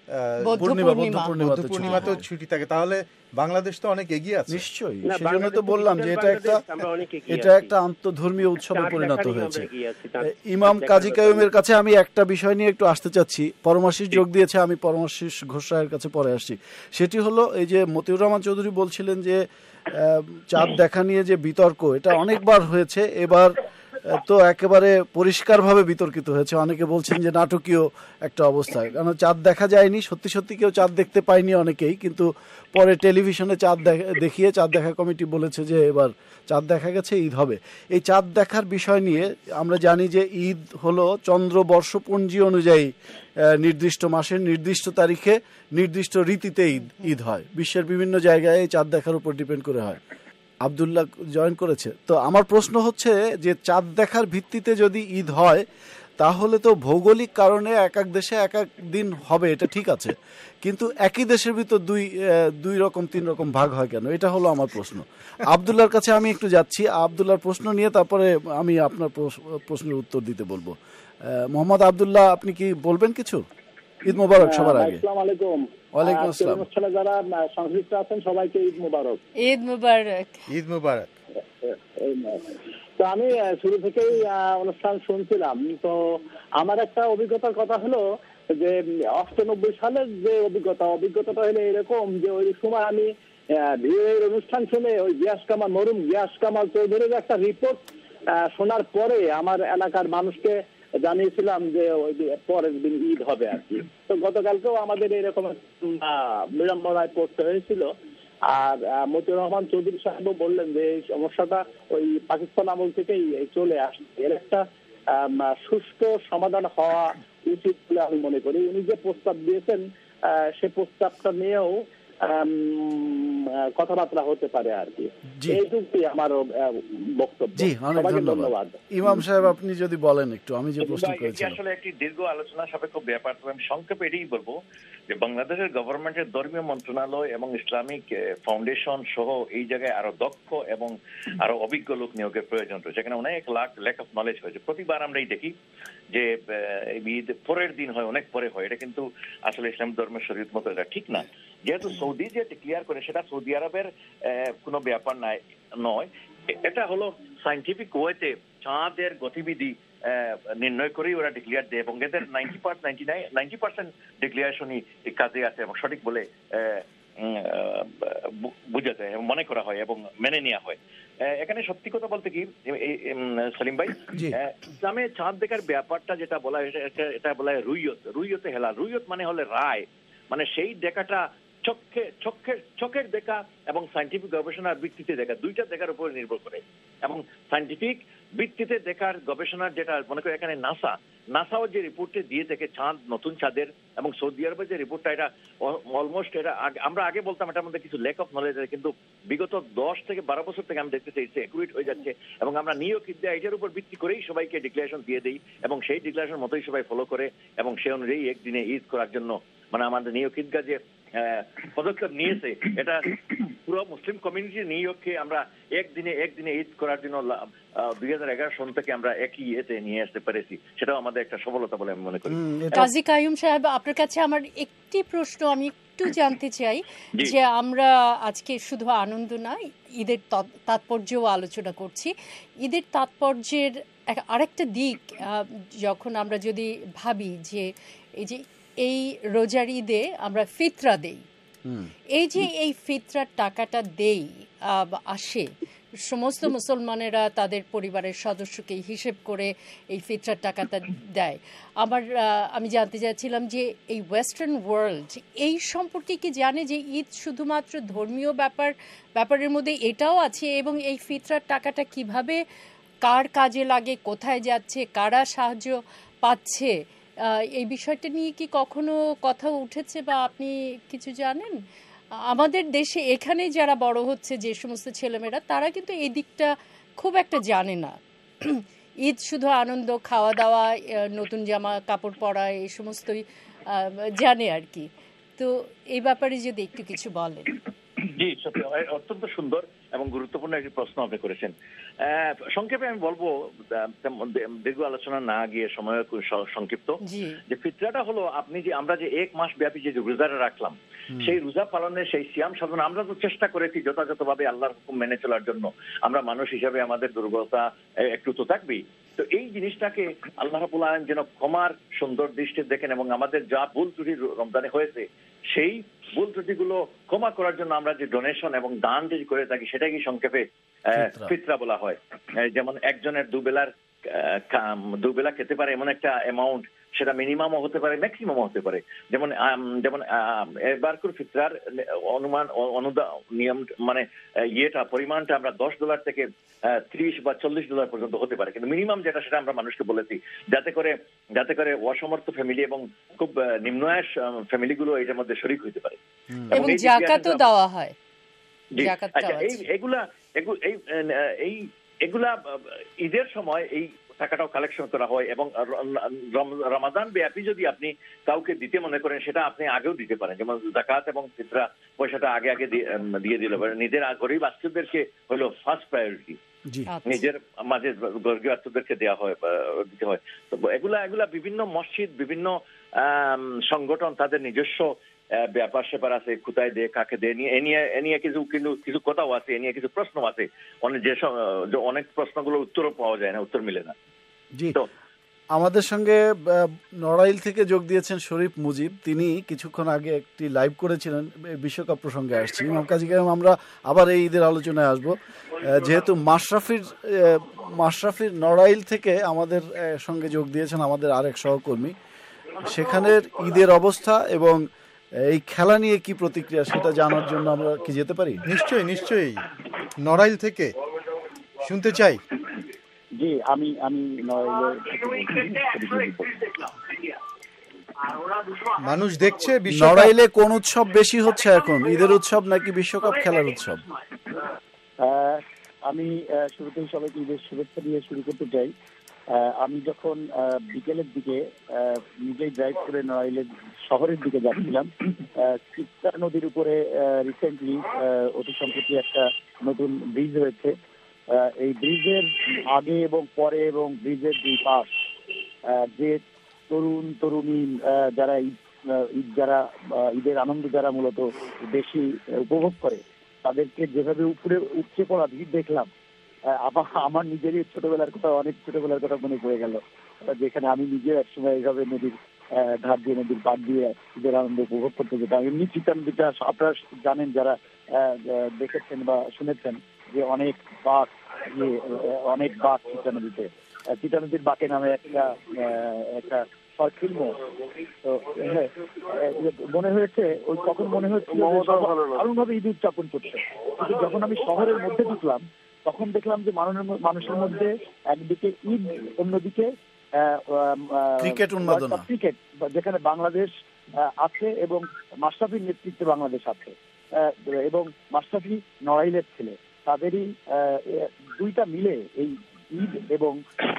পূর্ণিমাতেও ছুটি থাকে। তাহলে বাংলাদেশ তো অনেক এগিয়ে আছে। নিশ্চয়ই, সেজন্য তো বললাম যে এটা একটা এটা একটা আন্তঃধর্মীয় উৎসবে পরিণত হয়েছে। ইমাম কাজী কাইয়ুমের কাছে আমি একটা বিষয় নিয়ে একটু আসতে চাচ্ছি। পরমাশিস যোগ দিয়েছে, আমি পরমাশিস ঘোষ রায়ের কাছে পরে আসছি। সেটি হলো, এই যে মতিউর রহমান চৌধুরী বলছিলেন যে চাঁদ দেখা নিয়ে যে বিতর্ক, এটা অনেকবার হয়েছে, এবার তো একেবারে পরিষ্কারভাবে বিতর্কিত হয়েছে। অনেকে বলছেন যে নাটকীয় একটা অবস্থায়, কারণ চাঁদ দেখা যায়নি, সত্যি সত্যি কেউ চাঁদ দেখতে পায়নি অনেকেই, কিন্তু পরে টেলিভিশনে চাঁদ দেখিয়ে চাঁদ দেখা কমিটি বলেছে যে এবার চাঁদ দেখা গেছে, ঈদ হবে। এই চাঁদ দেখার বিষয় নিয়ে আমরা জানি যে ঈদ হলো চন্দ্র বর্ষপঞ্জি অনুযায়ী নির্দিষ্ট মাসের নির্দিষ্ট তারিখে নির্দিষ্ট রীতিতে ঈদ ঈদ হয়। বিশ্বের বিভিন্ন জায়গায় এই চাঁদ দেখার উপর ডিপেন্ড করে হয়। আব্দুল্লাহ জয়েন করেছে। তো আমার প্রশ্ন হচ্ছে যে চাঁদ দেখার ভিত্তিতে যদি ঈদ হয়, তাহলে তো ভৌগোলিক কারণে এক এক দেশে এক এক দিন হবে, এটা ঠিক আছে, কিন্তু একই দেশের ভিতর দুই দুই রকম তিন রকম ভাগ হয় কেন? এটা হলো আমার প্রশ্ন। আব্দুল্লাহর কাছে আমি একটু যাচ্ছি, আব্দুল্লাহর প্রশ্ন নিয়ে তারপরে আমি আপনার প্রশ্নের উত্তর দিতে বলবো। মোহাম্মদ আব্দুল্লাহ, আপনি কি বলবেন কিছু? ঈদ মোবারক সবার আগে। আসসালামু আলাইকুম। ওয়ালাইকুম আসসালাম। অনুষ্ঠানে যারা সংশ্লিষ্ট আছেন সবাইকে ঈদ মোবারক। ঈদ মোবারক। ঈদ মোবারক। তো আমি শুরু থেকেই অনুষ্ঠান শুনছিলাম, তো আমার একটা অভিজ্ঞতার কথা হলো যে অষ্টানব্বই সালের যে অভিজ্ঞতা অভিজ্ঞতাটা হলো এরকম যে ওই সময় আমি ভিওএর অনুষ্ঠান শুনে ওই গিয়াস কামাল মরুম গিয়াস কামাল চৌধুরীর একটা রিপোর্ট শোনার পরে আমার এলাকার মানুষকে জানিয়েছিলাম যে ওই পরের দিন ঈদ হবে আর কি। তো গতকালকেও আমাদের এরকম বিড়ম্বনায় পড়তে হয়েছিল। আর মতিউর রহমান চৌধুরী সাহেবও বললেন যে এই সমস্যাটা ওই পাকিস্তান আমল থেকেই চলে আসছে, এর একটা সুষ্ঠু সমাধান হওয়া উচিত বলে আমি মনে করি। উনি যে প্রস্তাব দিয়েছেন সে প্রস্তাবটা নিয়েও কথাবার্তা হতে পারে আর কি। এইটুকুই আমার বক্তব্য। জি, অনেক ধন্যবাদ। ইমাম সাহেব, আপনি যদি বলেন একটু, আমি যে প্রশ্ন করেছি। আসলে একটি দীর্ঘ আলোচনা সাপেক্ষ ব্যাপার, তবে আমি সংক্ষেপে এটাই বলবো যে বাংলাদেশের গভর্নমেন্টের ধর্মীয় মন্ত্রণালয় এবং ইসলামিক ফাউন্ডেশন সহ এই জায়গায় আরো দক্ষ এবং আরো অভিজ্ঞ লোক নিয়োগের প্রয়োজন রয়েছে। সেখানে অনেক লাখ ল্যাক অফ নলেজ হয়েছে। প্রতিবার আমরাই দেখি যে ঈদ পরের দিন হয়, অনেক পরে হয়। এটা কিন্তু আসলে ইসলাম ধর্মের শরীয়ত মতো এটা ঠিক না। যেহেতু সৌদি যে ডিক্লেয়ার করে, সেটা সৌদি আরবের কোনো ব্যাপার নাই নয়, এটা হলো সায়েন্টিফিক ওয়েতে চাঁদের গতিবিধি নির্ণয় করেই ওরা ডিক্লেয়ার দেয়, এবং এদের ninety percent ninety nine ninety percent ডিক্লেয়ারেশনই কাজে আছে এবং সঠিক বলে বোঝা যায় এবং মনে করা হয় এবং মেনে নেওয়া হয়। এখানে সত্যি কথা বলতে কি সেলিম ভাই, ইসলামে চাঁদ দেখার ব্যাপারটা যেটা বলা হয় এটা বলা হয় রুইয়ত। রুইয়তে হেলাল, রুইয়ত মানে হলে রায়, মানে সেই দেখাটা চোখে চোখের চোখের দেখা এবং সায়েন্টিফিক গবেষণার ভিত্তিতে দেখা, দুইটা দেখার উপর নির্ভর করে। এবং সায়েন্টিফিক ভিত্তিতে দেখার গবেষণার যেটা মনে করি এখানে নাসা নাসাও যে রিপোর্টে দিয়ে থেকে চাঁদ নতুন চাঁদের, এবং সৌদি আরবের যে রিপোর্টটা, এটা অলমোস্ট এটা আমরা আগে বলতাম এটার মধ্যে কিছু ল্যাক অফ নলেজ আছে, কিন্তু বিগত দশ থেকে বারো বছর থেকে আমি দেখতে চাইছি একুরেট হয়ে যাচ্ছে। এবং আমরা নিয়োগ দেয় এটার উপর ভিত্তি করেই সবাইকে ডিক্লারেশন দিয়ে দিই, এবং সেই ডিক্লারেশন মতোই সবাই ফলো করে, এবং সে অনুযায়ী একদিনে ঈদ করার জন্য মানে আমাদের নিয়োগ ঈদগা যে পদক্ষেপ নিয়েছে, এটা পুরো মুসলিম কমিউনিটি নিয়োগকে আমরা একদিনে একদিনে ঈদ করার জন্য দুই হাজার এগারো সন থেকে আমরা একই ইয়েতে নিয়ে আসতে পেরেছি। সেটাও আমাদের একটা সফলতা বলে আমি মনে করি। কাজী কাইয়ুম সাহেব, আপনার কাছে আমার একটি প্রশ্ন আমি একটু জানতে চাই যে আমরা আজকে শুধু আনন্দ না, ঈদের তাৎপর্যও আলোচনা করছি। ঈদের তাৎপর্যের আরেকটা দিক যখন আমরা যদি ভাবি যে এই যে এই রোজার ঈদে আমরা ফিতরা দেই, এই যে এই ফিতরার টাকাটা দেই আসে, সমস্ত মুসলমানেরা তাদের পরিবারের সদস্যকে হিসেব করে এই ফিতরার টাকাটা দেয়। আমার আমি জানতে চাচ্ছিলাম যে এই ওয়েস্টার্ন ওয়ার্ল্ড এই সম্পর্কে কি জানে যে ঈদ শুধুমাত্র ধর্মীয় ব্যাপার ব্যাপারের মধ্যে এটাও আছে, এবং এই ফিতরার টাকাটা কিভাবে কার কাজে লাগে, কোথায় যাচ্ছে, কারা সাহায্য পাচ্ছে, এই বিষয়টা নিয়ে কি কখনো কথা উঠেছে বা আপনি কিছু জানেন? আমাদের দেশে এখানে যারা বড় হচ্ছে যে সমস্ত ছেলেমেয়েরা, তারা কিন্তু এই দিকটা খুব একটা জানে না। ঈদ শুধু আনন্দ, খাওয়া দাওয়া, নতুন জামা কাপড় পরা, এই সমস্তই জানে আর কি। তো এই ব্যাপারে যদি একটু কিছু বলেন। জি, সত্যি অত্যন্ত সুন্দর এবং গুরুত্বপূর্ণ একটি প্রশ্ন আপনি করেছেন। সংক্ষেপে আমি বলবো, দীর্ঘ আলোচনা না গিয়ে সময় সংক্ষিপ্ত, যে ফিতরাটা হলো আপনি যে আমরা যে এক মাস ব্যাপী যে রোজাটা রাখলাম, সেই রোজা পালনের সেই সিয়াম সাধন আমরা তো চেষ্টা করেছি যথাযথভাবে আল্লাহর হুকুম মেনে চলার জন্য। আমরা মানুষ হিসাবে আমাদের দুর্বলতা একটু তো থাকবেই। তো এই জিনিসটাকে আল্লাহ রাব্বুল আলামিন যেন ক্ষমার সুন্দর দৃষ্টি দেখেন এবং আমাদের যা ভুল ত্রুটি রমজানে হয়েছে সেই ভুল ত্রুটিগুলো ক্ষমা করার জন্য আমরা যে ডোনেশন এবং দান যে করে থাকি সেটাকে সংক্ষেপে ফিতরা বলা হয়। যেমন একজনের দুবেলার দুবেলা খেতে পারে এমন একটা অ্যামাউন্ট, সেটা মিনিমামও হতে পারে, ম্যাক্সিমামও হতে পারে। যেমন যেমন এবার করে ফিতরার অনুমান অনুদা নিয়ম মানে ইয়েটা পরিমাণটা আমরা দশ ডলার থেকে ত্রিশ বা চল্লিশ ডলার পর্যন্ত হতে পারে, কিন্তু মিনিমাম যেটা সেটা আমরা মানুষকে বলেছি, যাতে করে যাতে করে অসমর্থ ফ্যামিলি এবং খুব নিম্ন আয়ের ফ্যামিলিগুলো এটার মধ্যে শরিক হতে পারে এবং যাকাতও দেওয়া হয়। আচ্ছা, এই এগুলা এই এগুলা ঈদের সময় এই টাকাটাও কালেকশন করা হয় এবং রমাদান ব্যাপী যদি আপনি কাউকে দিতে মনে করেন সেটা আপনি আগেও দিতে পারেন। যেমন যাকাত এবং ফিতরা পয়সাটা আগে আগে দিয়ে দিলে পারেন। নিজের গরিব আত্মীয়দেরকে হলো ফার্স্ট প্রায়োরিটি, নিজের মাঝে গরিব আত্মীয়দেরকে দেওয়া হয় দিতে হয়। তো এগুলা এগুলা বিভিন্ন মসজিদ, বিভিন্ন সংগঠন তাদের নিজস্ব ব্যাপার স্যাপার আছে, কোথায় দেয়, কাকে দেয়, এ নিয়ে এ নিয়ে কিছু কিন্তু কিছু কথাও আছে, এ নিয়ে কিছু প্রশ্ন আছে। অনেক যে অনেক প্রশ্নগুলো উত্তরও পাওয়া যায় না, উত্তর মিলে না। জি, আমাদের সঙ্গে নড়াইল থেকে যোগ দিয়েছেন শরীফ মুজিব। তিনি কিছুক্ষণ আগে একটি লাইভ করেছিলেন বিশ্বকাপ প্রসঙ্গে। আসছি ইমাম কাজী কায়েম, আমরা আবার এই ঈদের আলোচনায় আসব। যেহেতু মাশরাফির মাশরাফির নড়াইল থেকে আমাদের সঙ্গে যোগ দিয়েছেন আমাদের আরেক সহকর্মী, সেখানের ঈদের অবস্থা এবং এই খেলা নিয়ে কি প্রতিক্রিয়া সেটা জানার জন্য আমরা কি যেতে পারি? নিশ্চয়ই নিশ্চয়ই, নড়াইল থেকে শুনতে চাই। জি, আমি আমি মানুষ দেখছে নড়াইলে কোন উৎসব বেশি হচ্ছে এখন, ঈদের উৎসব নাকি বিশ্বকাপ খেলার উৎসব? আমি শুরুতেই সবাইকে ঈদের শুভেচ্ছা দিয়ে শুরু করতে চাই। আমি যখন বিকেলের দিকে নিজেই ড্রাইভ করে নড়াইলের শহরের দিকে যাচ্ছিলাম, তিস্তা নদীর উপরে রিসেন্টলি অতি সম্প্রতি একটা নতুন ব্রিজ হয়েছে। এই ব্রিজের আগে এবং পরে এবং ব্রিজের দুই পাশ যে তরুণ তরুণী যারা ঈদ যারা ঈদের আনন্দ যারা মূলত বেশি উপভোগ করে, তাদেরকে যেভাবে উপরে উপচে পড়া ভিড় দেখলাম, আমার নিজেরই ছোটবেলার কথা, অনেক ছোটবেলার কথা মনে পড়ে গেল, যেখানে আমি নিজে একসময় এইভাবে নদীর ধার দিয়ে নদীর পাড় দিয়ে ঈদের আনন্দ উপভোগ করতে যেতাম। এমনি চিত্রা নদীটা আপনারা জানেন, যারা দেখেছেন বা শুনেছেন, যে অনেক বাঁক অনেক বাঁক চিত্রা নদীতে, চিত্রা নদীর বাঁকে নামে একটা একটা শর্ট ফিল্মও। তো মনে হয়েছে ওই তখন মনে হচ্ছিল দারুণভাবে ঈদ উদযাপন করছে। কিন্তু যখন আমি শহরের মধ্যে ঢুকলাম তখন দেখলাম যে মানুষের মধ্যে একদিকে ঈদ, অন্যদিকে ক্রিকেট উন্মাদনা, ক্রিকেট যেখানে বাংলাদেশ আছে এবং মাশরাফির নেতৃত্বে বাংলাদেশ আছে এবং মাশরাফি নড়াইলের ছেলে, তাদেরই দুইটা মিলে এই ঈদ এবং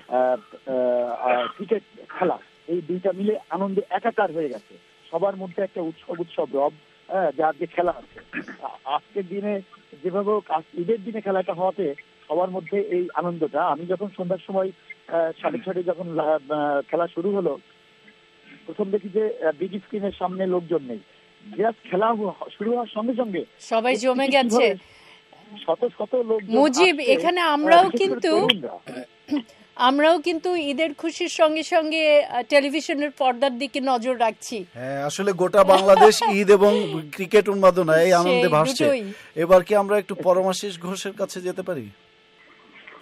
ক্রিকেট খেলা, এই দুইটা মিলে আনন্দে একাকার হয়ে গেছে। সবার মধ্যে একটা উৎসব উৎসব রব, যার যে খেলা আছে আজকের দিনে, যেভাবে ঈদের দিনে খেলাটা হওয়াতে সবার মধ্যে এই আনন্দটা। আমি যখন সন্ধ্যার সময় সাড়ে ছটায় যখন খেলা শুরু হলো, প্রথম দেখি যে বিগ স্ক্রিনের সামনে লোকজন নেই, জাস্ট খেলা শুরু হওয়ার সঙ্গে সঙ্গে সবাই জমে গেছে, শত শত লোক। মুজিব, এখানে আমরাও কিন্তু আমরাও কিন্তু ঈদের খুশির সঙ্গে সঙ্গে টেলিভিশনের পর্দার দিকে নজর রাখছি। হ্যাঁ, আসলে গোটা বাংলাদেশ ঈদ এবং ক্রিকেট উন্মাদনা এই আনন্দে ভাসছে। এবার কি আমরা একটু পরমাশিস ঘোষের কাছে যেতে পারি?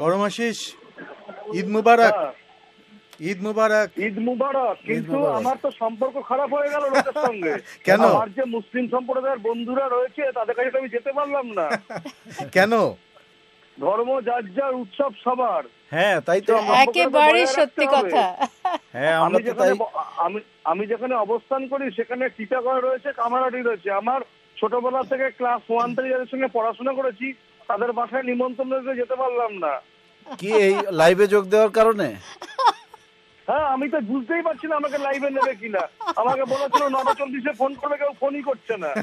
পরমাশিস, ঈদ মুবারক। ঈদ মুবারক। ঈদ মুবারক। কিন্তু আমার তো সম্পর্ক খারাপ হয়ে গেল লোকের সঙ্গে। কেন? আমার যে মুসলিম সম্প্রদায়ের বন্ধুরা রয়েছে তাদের কাছে আমি যেতে পারলাম না। কেন? ধর্ম যার যার, উৎসব সবার। হ্যাঁ, তাই তো একেবারে সত্যি কথা। হ্যাঁ, আমি যেখানে আমি আমি যেখানে অবস্থান করি সেখানে টিটাগড় রয়েছে, কামারহাটি রয়েছে। আমার ছোটবেলা থেকে ক্লাস ওয়ান থেকে যাদের সঙ্গে পড়াশোনা করেছি তাদের বাসায় নিমন্ত্রণ দিয়ে যেতে পারলাম না। কি এই লাইভে যোগ দেওয়ার কারণে? হ্যাঁ, আমি তো বুঝতেই পারছি না আমাকে লাইভে নেবে কিনা। আমাকে বলেছিল নটা চল্লিশে ফোন করবে, কেউ ফোনই করছে না।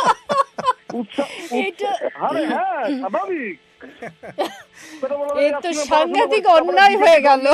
হ্যাঁ, স্বাভাবিক। সাংঘাতিক অন্যায় হয়ে গেল।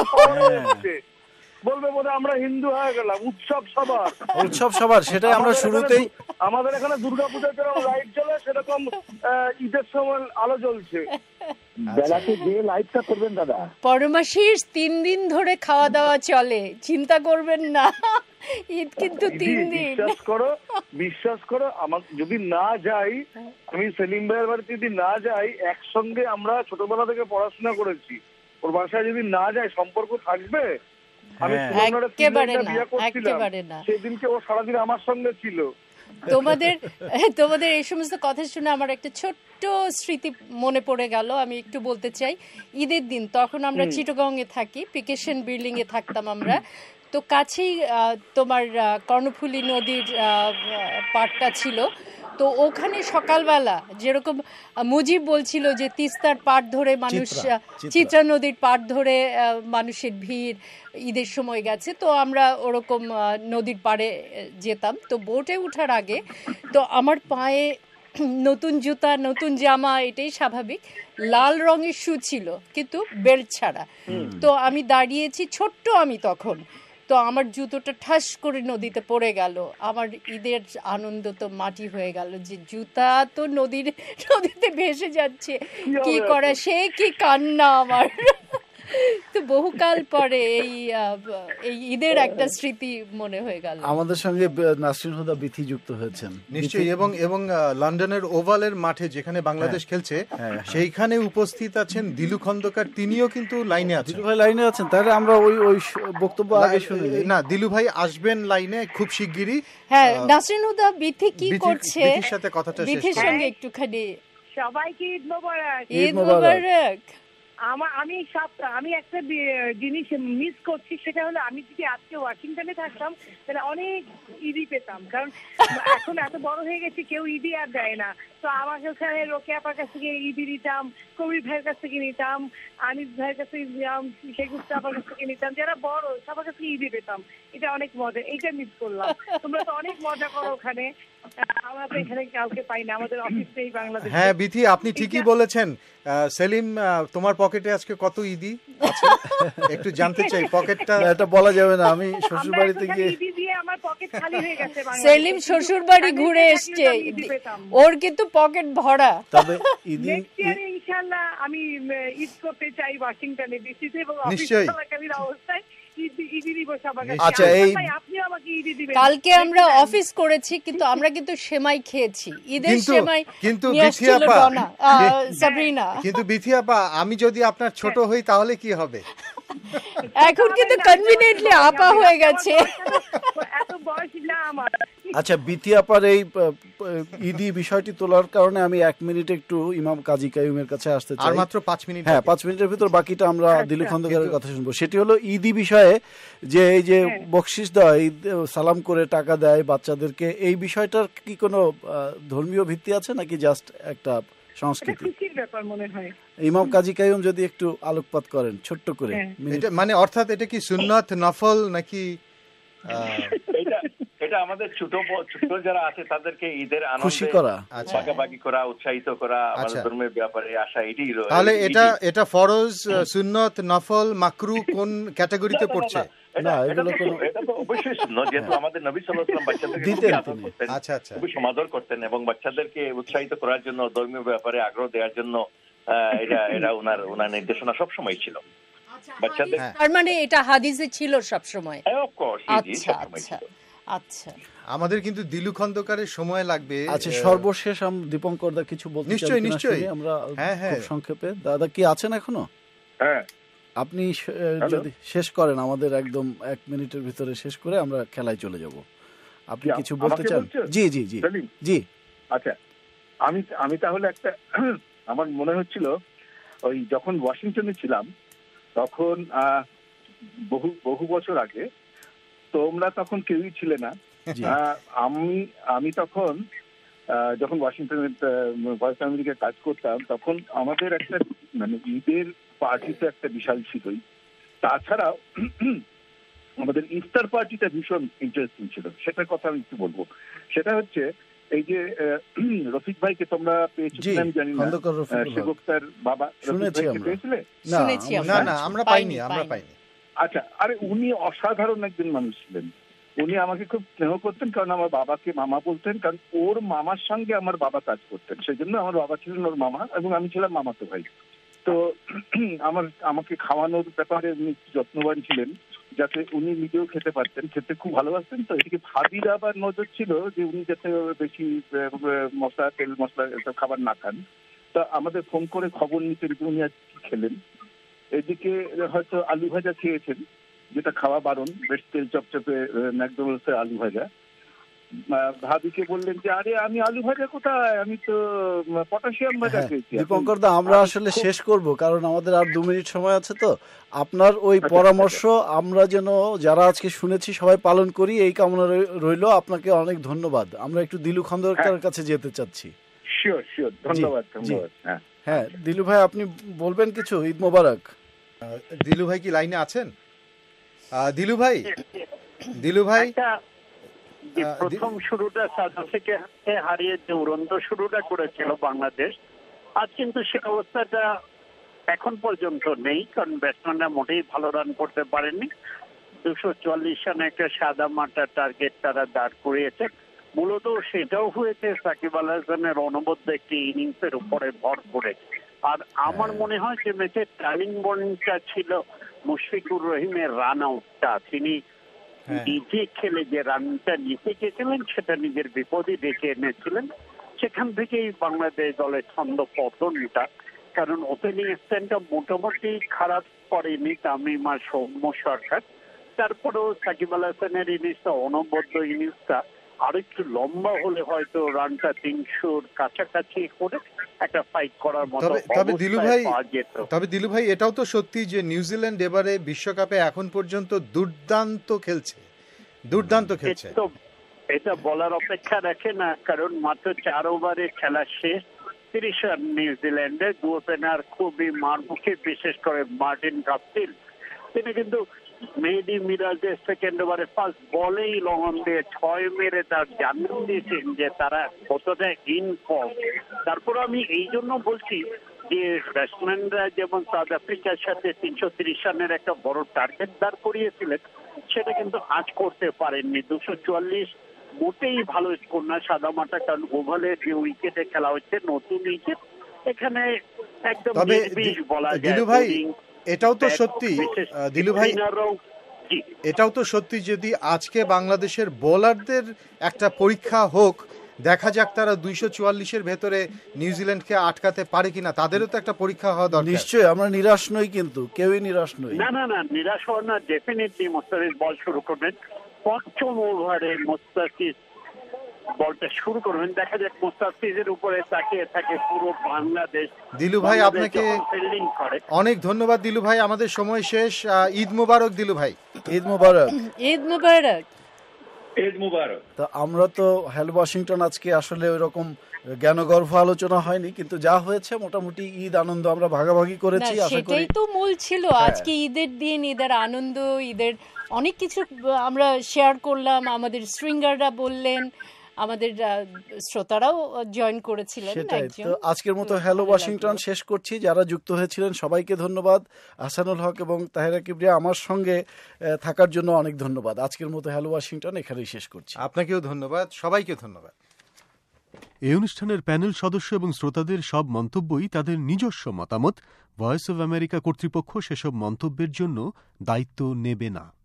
বলবে বোধহয় আমরা হিন্দু হয়ে গেলাম। উৎসব সবার, উৎসব সবার, সেটাই আমরা শুরুতেই। আমাদের এখানে দুর্গাপূজার যেরকম লাইট জ্বলে সেরকম ঈদের সময় আলো জ্বলছে। বেলাতে যে লাইটটা করবেন দাদা। পরমাশিস, তিন দিন ধরে খাওয়া দাওয়া চলে, চিন্তা করবেন না। ঈদ কিন্তু তিন দিন। বিশ্বাস করো, বিশ্বাস করো, আমার যদি না যাই, আমি সেলিম ভাইয়ের বাড়িতে যদি না যাই, একসঙ্গে আমরা ছোটবেলা থেকে পড়াশোনা করেছি, ওর বাসায় যদি না যাই সম্পর্ক থাকবে? আমি একেবারে না, একেবারে না। সেদিনকে ও সারাদিন আমার সঙ্গে ছিল। তোমাদের তোমাদের এই সমস্ত কথা শুনে আমার একটা ছোট্ট স্মৃতি মনে পড়ে গেল, আমি একটু বলতে চাই। ঈদের দিন তখন আমরা চিটাগং এ থাকি, পিকেশন বিল্ডিং এ থাকতাম আমরা। তো কাছেই তোমার কর্ণফুলী নদীর পাড়টা ছিল। তো ওখানে সকালবেলা যেরকম মুজিব বলছিল যে তিস্তার পাড় ধরে মানুষ, চিত্রা নদীর পাড় ধরে মানুষের ভিড় ঈদের সময় গেছে, তো আমরা ওরকম নদীর পাড়ে যেতাম। তো বোটে ওঠার আগে তো আমার পায়ে নতুন জুতা, নতুন জামা, এটাই স্বাভাবিক, লাল রঙের শু ছিল কিন্তু বেল্ট ছাড়া। তো আমি দাঁড়িয়েছি, ছোট্ট আমি তখন, তো আমার জুতোটা ঠাস করে নদীতে পড়ে গেল। আমার ঈদের আনন্দ তো মাটি হয়ে গেল, যে জুতা তো নদীর নদীতে ভেসে যাচ্ছে, কি করা, সে কি কান্না আমার। তো বহুকাল পরে এই এই ঈদের একটা স্মৃতি মনে হয়ে গেল। আমাদের সঙ্গে নাসরিন হুদা বিথি যুক্ত হয়েছেন নিশ্চয়ই, এবং এবং লন্ডনের ওভালের মাঠে যেখানে বাংলাদেশ খেলছে সেইখানে উপস্থিত আছেন দিলু খন্দকার, তিনিও কিন্তু লাইনে আছেন। দিলু ভাই লাইনে আছেন, তাহলে আমরা ওই ওই বক্তব্য আগে শুনি। না, দিলু ভাই আসবেন লাইনে খুব শিগগিরই। হ্যাঁ, নাসরিন হুদা বিথি কি করছে, বিথির সাথে কথাটা শেষ করি। বিথির সঙ্গে একটুখানি। সবাইকে ঈদ মোবারক। ঈদ মোবারক। আমার আমি সব আমি একটা জিনিস মিস করছি, সেটা হলো আমি যদি আজকে ওয়াশিংটনে থাকতাম তাহলে অনেক ঈদই পেতাম, কারণ এখন এত বড় হয়ে গেছি কেউ ঈদই আর দেয় না। তো আমাকে ওখানে রোকে আপার কাছ থেকে ঈদি নিতাম, কবির ভাইয়ের কাছ থেকে নিতাম, আনিস ভাইয়ের কাছ থেকে নিতাম, শেখ উস্তা আপার কাছ থেকে নিতাম, যারা বড় সবার কাছ থেকে ঈদি পেতাম। এটা অনেক মজা, এইটা মিস করলাম। তোমরা তো অনেক মজা করো ওখানে, আমরা তো এখানে কাউকে পাই না, আমাদের অফিসেই বাংলাদেশ। হ্যাঁ বিথি, আপনি ঠিকই বলেছেন। সেলিম, তোমার পকেটে আজকে কত ঈদি আছে একটু জানতে চাই। পকেটটা এটা বলা যাবে না, আমি শ্বশুর বাড়িতে গিয়ে ঈদি দিয়ে আমার পকেট খালি হয়ে গেছে। সেলিম শ্বশুর বাড়ি ঘুরে এসছে, ওর কিন্তু পকেট ভরা। তবে ঈদি ইনশাআল্লাহ আমি ঈদ করতে চাই ওয়াশিংটনে, ডিসিতে, এবং অফিস চলাকালীন অবস্থায় আচ্ছা, এই কালকে আমরা অফিস করেছি কিন্তু আমরা কিন্তু সেমাই খেয়েছি, ঈদের সেমাই। কিন্তু সাবরিনা, কিন্তু বিথি আপা, আমি যদি আপনার ছোট হই তাহলে কি হবে? এখন কিন্তু কনভিনিয়েন্টলি আপা হয়ে গেছে। এত বয়স না আমার। আচ্ছা, বিথি আপার এই ঈদি বিষয়টি তোলার কারণে আমি এক মিনিট একটু ইমাম কাজী কাইয়ুমের কাছে আসতে চাই। আর মাত্র পাঁচ মিনিট। হ্যাঁ, পাঁচ মিনিটের ভিতর বাকিটা আমরা দিলু খন্দকারের কথা শুনবো। সেটি হলো ঈদি বিষয়ে, যে এই যে বকশিস দেয়, সালাম করে টাকা দেয় বাচ্চাদেরকে, এই বিষয়টার কি কোনো ধর্মীয় ভিত্তি আছে নাকি জাস্ট একটা সংস্কৃতি? ইমাম কাজী কাইয়ুম যদি একটু আলোকপাত করেন ছোট্ট করে। মানে অর্থাৎ এটা কি সুন্নাত, নফল নাকি? এটা আমাদের ছোট ছোট যারা আছে তাদেরকে ঈদের খুশি করা, ভাগাভাগি করা, উৎসাহিত করা, আমাদের ধর্মের ব্যাপারে আসা, এটাই। তাহলে এটা এটা ফরজ, সুন্নত, নফল, মাকরু কোন ক্যাটাগরিতে পড়ছে? না, এগুলো কোনো, এটা তো অবশ্যই সুন্নাত, যেহেতু আমাদের নবী সাল্লাল্লাহু আলাইহি ওয়াসাল্লাম বাচ্চাদেরকে আদর করতেন, আচ্ছা আচ্ছা, খুবই সমাদর করতেন, এবং বাচ্চাদেরকে উৎসাহিত করার জন্য, ধর্মীয় ব্যাপারে আগ্রহ দেওয়ার জন্য এটা এটা ওনার ওনার নির্দেশনা সব সময় ছিল বাচ্চাদের। তার মানে এটা হাদিসে ছিল সব সময়। অফ কোর্স, আচ্ছা আচ্ছা আচ্ছা। আমাদের কিন্তু দিলু খন্দকারের সময় লাগবে। আচ্ছা, সর্বশেষ আমরা দীপঙ্কর দা কিছু বলতে চাই? নিশ্চয়ই নিশ্চয়ই, আমরা হ্যাঁ হ্যাঁ সংক্ষেপে। দাদা কি আছেন এখনো? হ্যাঁ, আপনি যদি শেষ করেন আমাদের একদম এক মিনিটের ভিতরে শেষ করে আমরা খেলায় চলে যাব। আপনি কিছু বলতে চান? জি জি জি জি আচ্ছা, আমি আমি তাহলে একটা আমার মনে হচ্ছিল ওই যখন ওয়াশিংটনে ছিলাম তখন বহু বহু বছর আগে, তোমরা তখন কেউই ছিলে না। আমি আমি তখন যখন ওয়াশিংটনের ভয়েস আমেরিকায় কাজ করতাম তখন আমাদের একটা মানে ঈদের পার্টিতে একটা বিশাল ছিলই। তাছাড়াও আমাদের ইফতার পার্টিটা ভীষণ ইন্টারেস্টিং ছিল। সেটার কথা আমি একটু বলবো। সেটা হচ্ছে এই যে রফিক ভাইকে তোমরা পেয়েছিলে আমি জানি না, সেবকতার বাবা রফিক ভাইকে পেয়েছিলে? না না আমরা পাইনি, আমরা পাইনি। আচ্ছা, আরে উনি অসাধারণ একজন মানুষ ছিলেন। উনি আমাকে খুব স্নেহ করতেন, কারণ আমার বাবাকে মামা বলতেন, কারণ ওর মামার সঙ্গে আমার বাবা কাজ করতেন, সেই জন্য আমার বাবা ছিলেন ওর মামা এবং আমি ছিলাম মামাতো ভাই। তো আমার আমাকে খাওয়ানোর ব্যাপারে উনি যত্নবান ছিলেন, যাতে উনি নিজেও খেতে পারতেন, খেতে খুব ভালোবাসতেন। তো এদিকে ভাবির আবার নজর ছিল যে উনি যাতে বেশি মশলা তেল মশলা এসব খাবার না খান। তা আমাদের ফোন করে খবর নিতেন যে উনি আজ কি খেলেন। এদিকে হয়তো আলু ভাজা খেয়েছেন, যেটা খাওয়া বারণ, বেশ তেল চপচপে ম্যাকডোনাল্ডসের আলু ভাজা। ভাবিকে বললেন যে আরে আমি আলু ভাজা কোথায়, আমি তো পটাশিয়াম ভাজা খেয়েছি। দীপঙ্কর দা, আমরা আসলে শেষ করব কারণ আমাদের আর দু মিনিট সময় আছে। তো আপনার ওই পরামর্শ আমরা যেন যারা আজকে শুনেছি সবাই পালন করি, এই কামনা রইল। আপনাকে অনেক ধন্যবাদ। আমরা একটু দিলু খন্দকারের কাছে যেতে চাচ্ছি। শিওর শিওর, ধন্যবাদ ধন্যবাদ। হ্যাঁ দিলু ভাই, আপনি বলবেন কিছু? ঈদ মোবারক। দিলু ভাই কি লাইনে আছেন? দিলু ভাই, দিলু ভাই প্রথম শুরুটা সাউথ আফ্রিকাকে হারিয়ে যে উড়ন্ত শুরুটা করেছিল বাংলাদেশ, আজ কিন্তু সে অবস্থাটা এখন পর্যন্ত নেই, কারণ ব্যাটসম্যানরা মোটেই ভালো রান করতে পারেননি। দুশো চুয়াল্লিশ রানে একটা সাদা মাটা টার্গেট তারা দাঁড় করিয়েছে। মূলত সেটাও হয়েছে সাকিব আল হাসানের অনবদ্য একটি ইনিংসের উপরে ভর করে। আর আমার মনে হয় যে ম্যাচের টার্নিং পয়েন্টটা ছিল মুশফিকুর রহিমের রান আউটটা। তিনি নিজে খেলে যে রানটা নিতে গেছিলেন সেটা নিজের বিপদে ডেকে এনেছিলেন। সেখান থেকেই বাংলাদেশ দলের ছন্দ পতনটা, কারণ ওপেনিং স্ট্যান্ডটা মোটামুটি খারাপ করেনি তামিম আর সৌম্য সরকার। তারপরেও সাকিব আল হাসানের ইনিংসটা, অনবদ্য ইনিংসটা আর একটু লম্বা হলে হয়তো রানটা তিনশোর কাছাকাছি করে একটা ফাইট করার মতো তবে দিলু ভাই তবে দিলু ভাই এটাও তো সত্যি যে নিউজিল্যান্ড এবারে বিশ্বকাপে এখন পর্যন্ত দুর্দান্ত খেলছে, দুর্দান্ত খেলছে। এটা বলার অপেক্ষা রাখে না, কারণ মাত্র চার ওভারে খেলা শেষ, তিরিশ রান নিউজিল্যান্ডের। দু ওপেনার খুবই মারমুখী, বিশেষ করে মার্টিন গাপটিল। তিনি কিন্তু মেহেদী মিরাজের সেকেন্ড ওভারে ফার্স্ট বলেই লং অন দিয়ে ছয় মেরে তার জানিয়ে দিয়েছেন যে তারা কতটা ইনফর্ম। তারপর আমি এই জন্য বলছি যে ব্যাটসম্যানরা যেমন সাউথ আফ্রিকার সাথে তিনশো তিরিশ রানের একটা বড় টার্গেট দাঁড় করিয়েছিলেন, সেটা কিন্তু আজ করতে পারেননি। দুশো চুয়াল্লিশ মোটেই ভালো স্কোর না সাদামাটা, কারণ ওভালে যে উইকেটে খেলা হচ্ছে নতুন উইকেট, এখানে একদম নির্বিষ বলা যায়। এটাও তো সত্যি দিলু ভাই, এটাও তো সত্যি যদি আজকে বাংলাদেশের বোলারদের একটা পরীক্ষা হোক, দেখা যাক তারা দুইশো চুয়াল্লিশের ভেতরে নিউজিল্যান্ডকে আটকাতে পারে কিনা, তাদেরও তো একটা পরীক্ষা হওয়া দরকার। নিশ্চয়ই, আমরা নিরাশ নই, কিন্তু কেউই নিরাশ নই। না না না, নিরাশ হওয়ার না, ডেফিনেটলি মোস্তাফিজ বল শুরু করবেন। পঞ্চম ওভারে মোস্তাফিজ বলটা শুরু করবেন, দেখা যাক মোস্তাফিজের উপরে তাকিয়ে থাকে পুরো বাংলাদেশ। দিলু ভাই আপনাকে অনেক ধন্যবাদ। দিলু ভাই আমাদের সময় শেষ। ঈদ মোবারক দিলু ভাই। ঈদ মোবারক। ঈদ মোবারক। ঈদ মোবারক। তো আমরা তো হ্যালো ওয়াশিংটন আজকে আসলে ওই রকম জ্ঞানগর্ভ আলোচনা হয়নি, কিন্তু যা হয়েছে মোটামুটি ঈদ আনন্দ আমরা ভাগাভাগি করেছি। সেটাই তো মূল ছিল। আজকে ঈদের দিন, ঈদের আনন্দ, ঈদের অনেক কিছু আমরা শেয়ার করলাম। আমাদের স্ট্রিঙ্গাররা বললেন, আমাদের শ্রোতারাও জয়েন করেছিলেন। সেটাই তো আজকের মতো হ্যালো ওয়াশিংটন শেষ করছি। যারা যুক্ত হয়েছিলেন সবাইকে ধন্যবাদ। আহসানুল হক এবং তাহেরা কিবরিয়া আমার সঙ্গে থাকার জন্য অনেক ধন্যবাদ। আজকের মতো হ্যালো ওয়াশিংটন এখানেই শেষ করছি। আপনাকেও ধন্যবাদ, সবাইকে ধন্যবাদ। এই অনুষ্ঠানের প্যানেল সদস্য এবং শ্রোতাদের সব মন্তব্যই তাদের নিজস্ব মতামত। ভয়েস অব আমেরিকা কর্তৃপক্ষ সেসব মন্তব্যের জন্য দায়িত্ব নেবে না।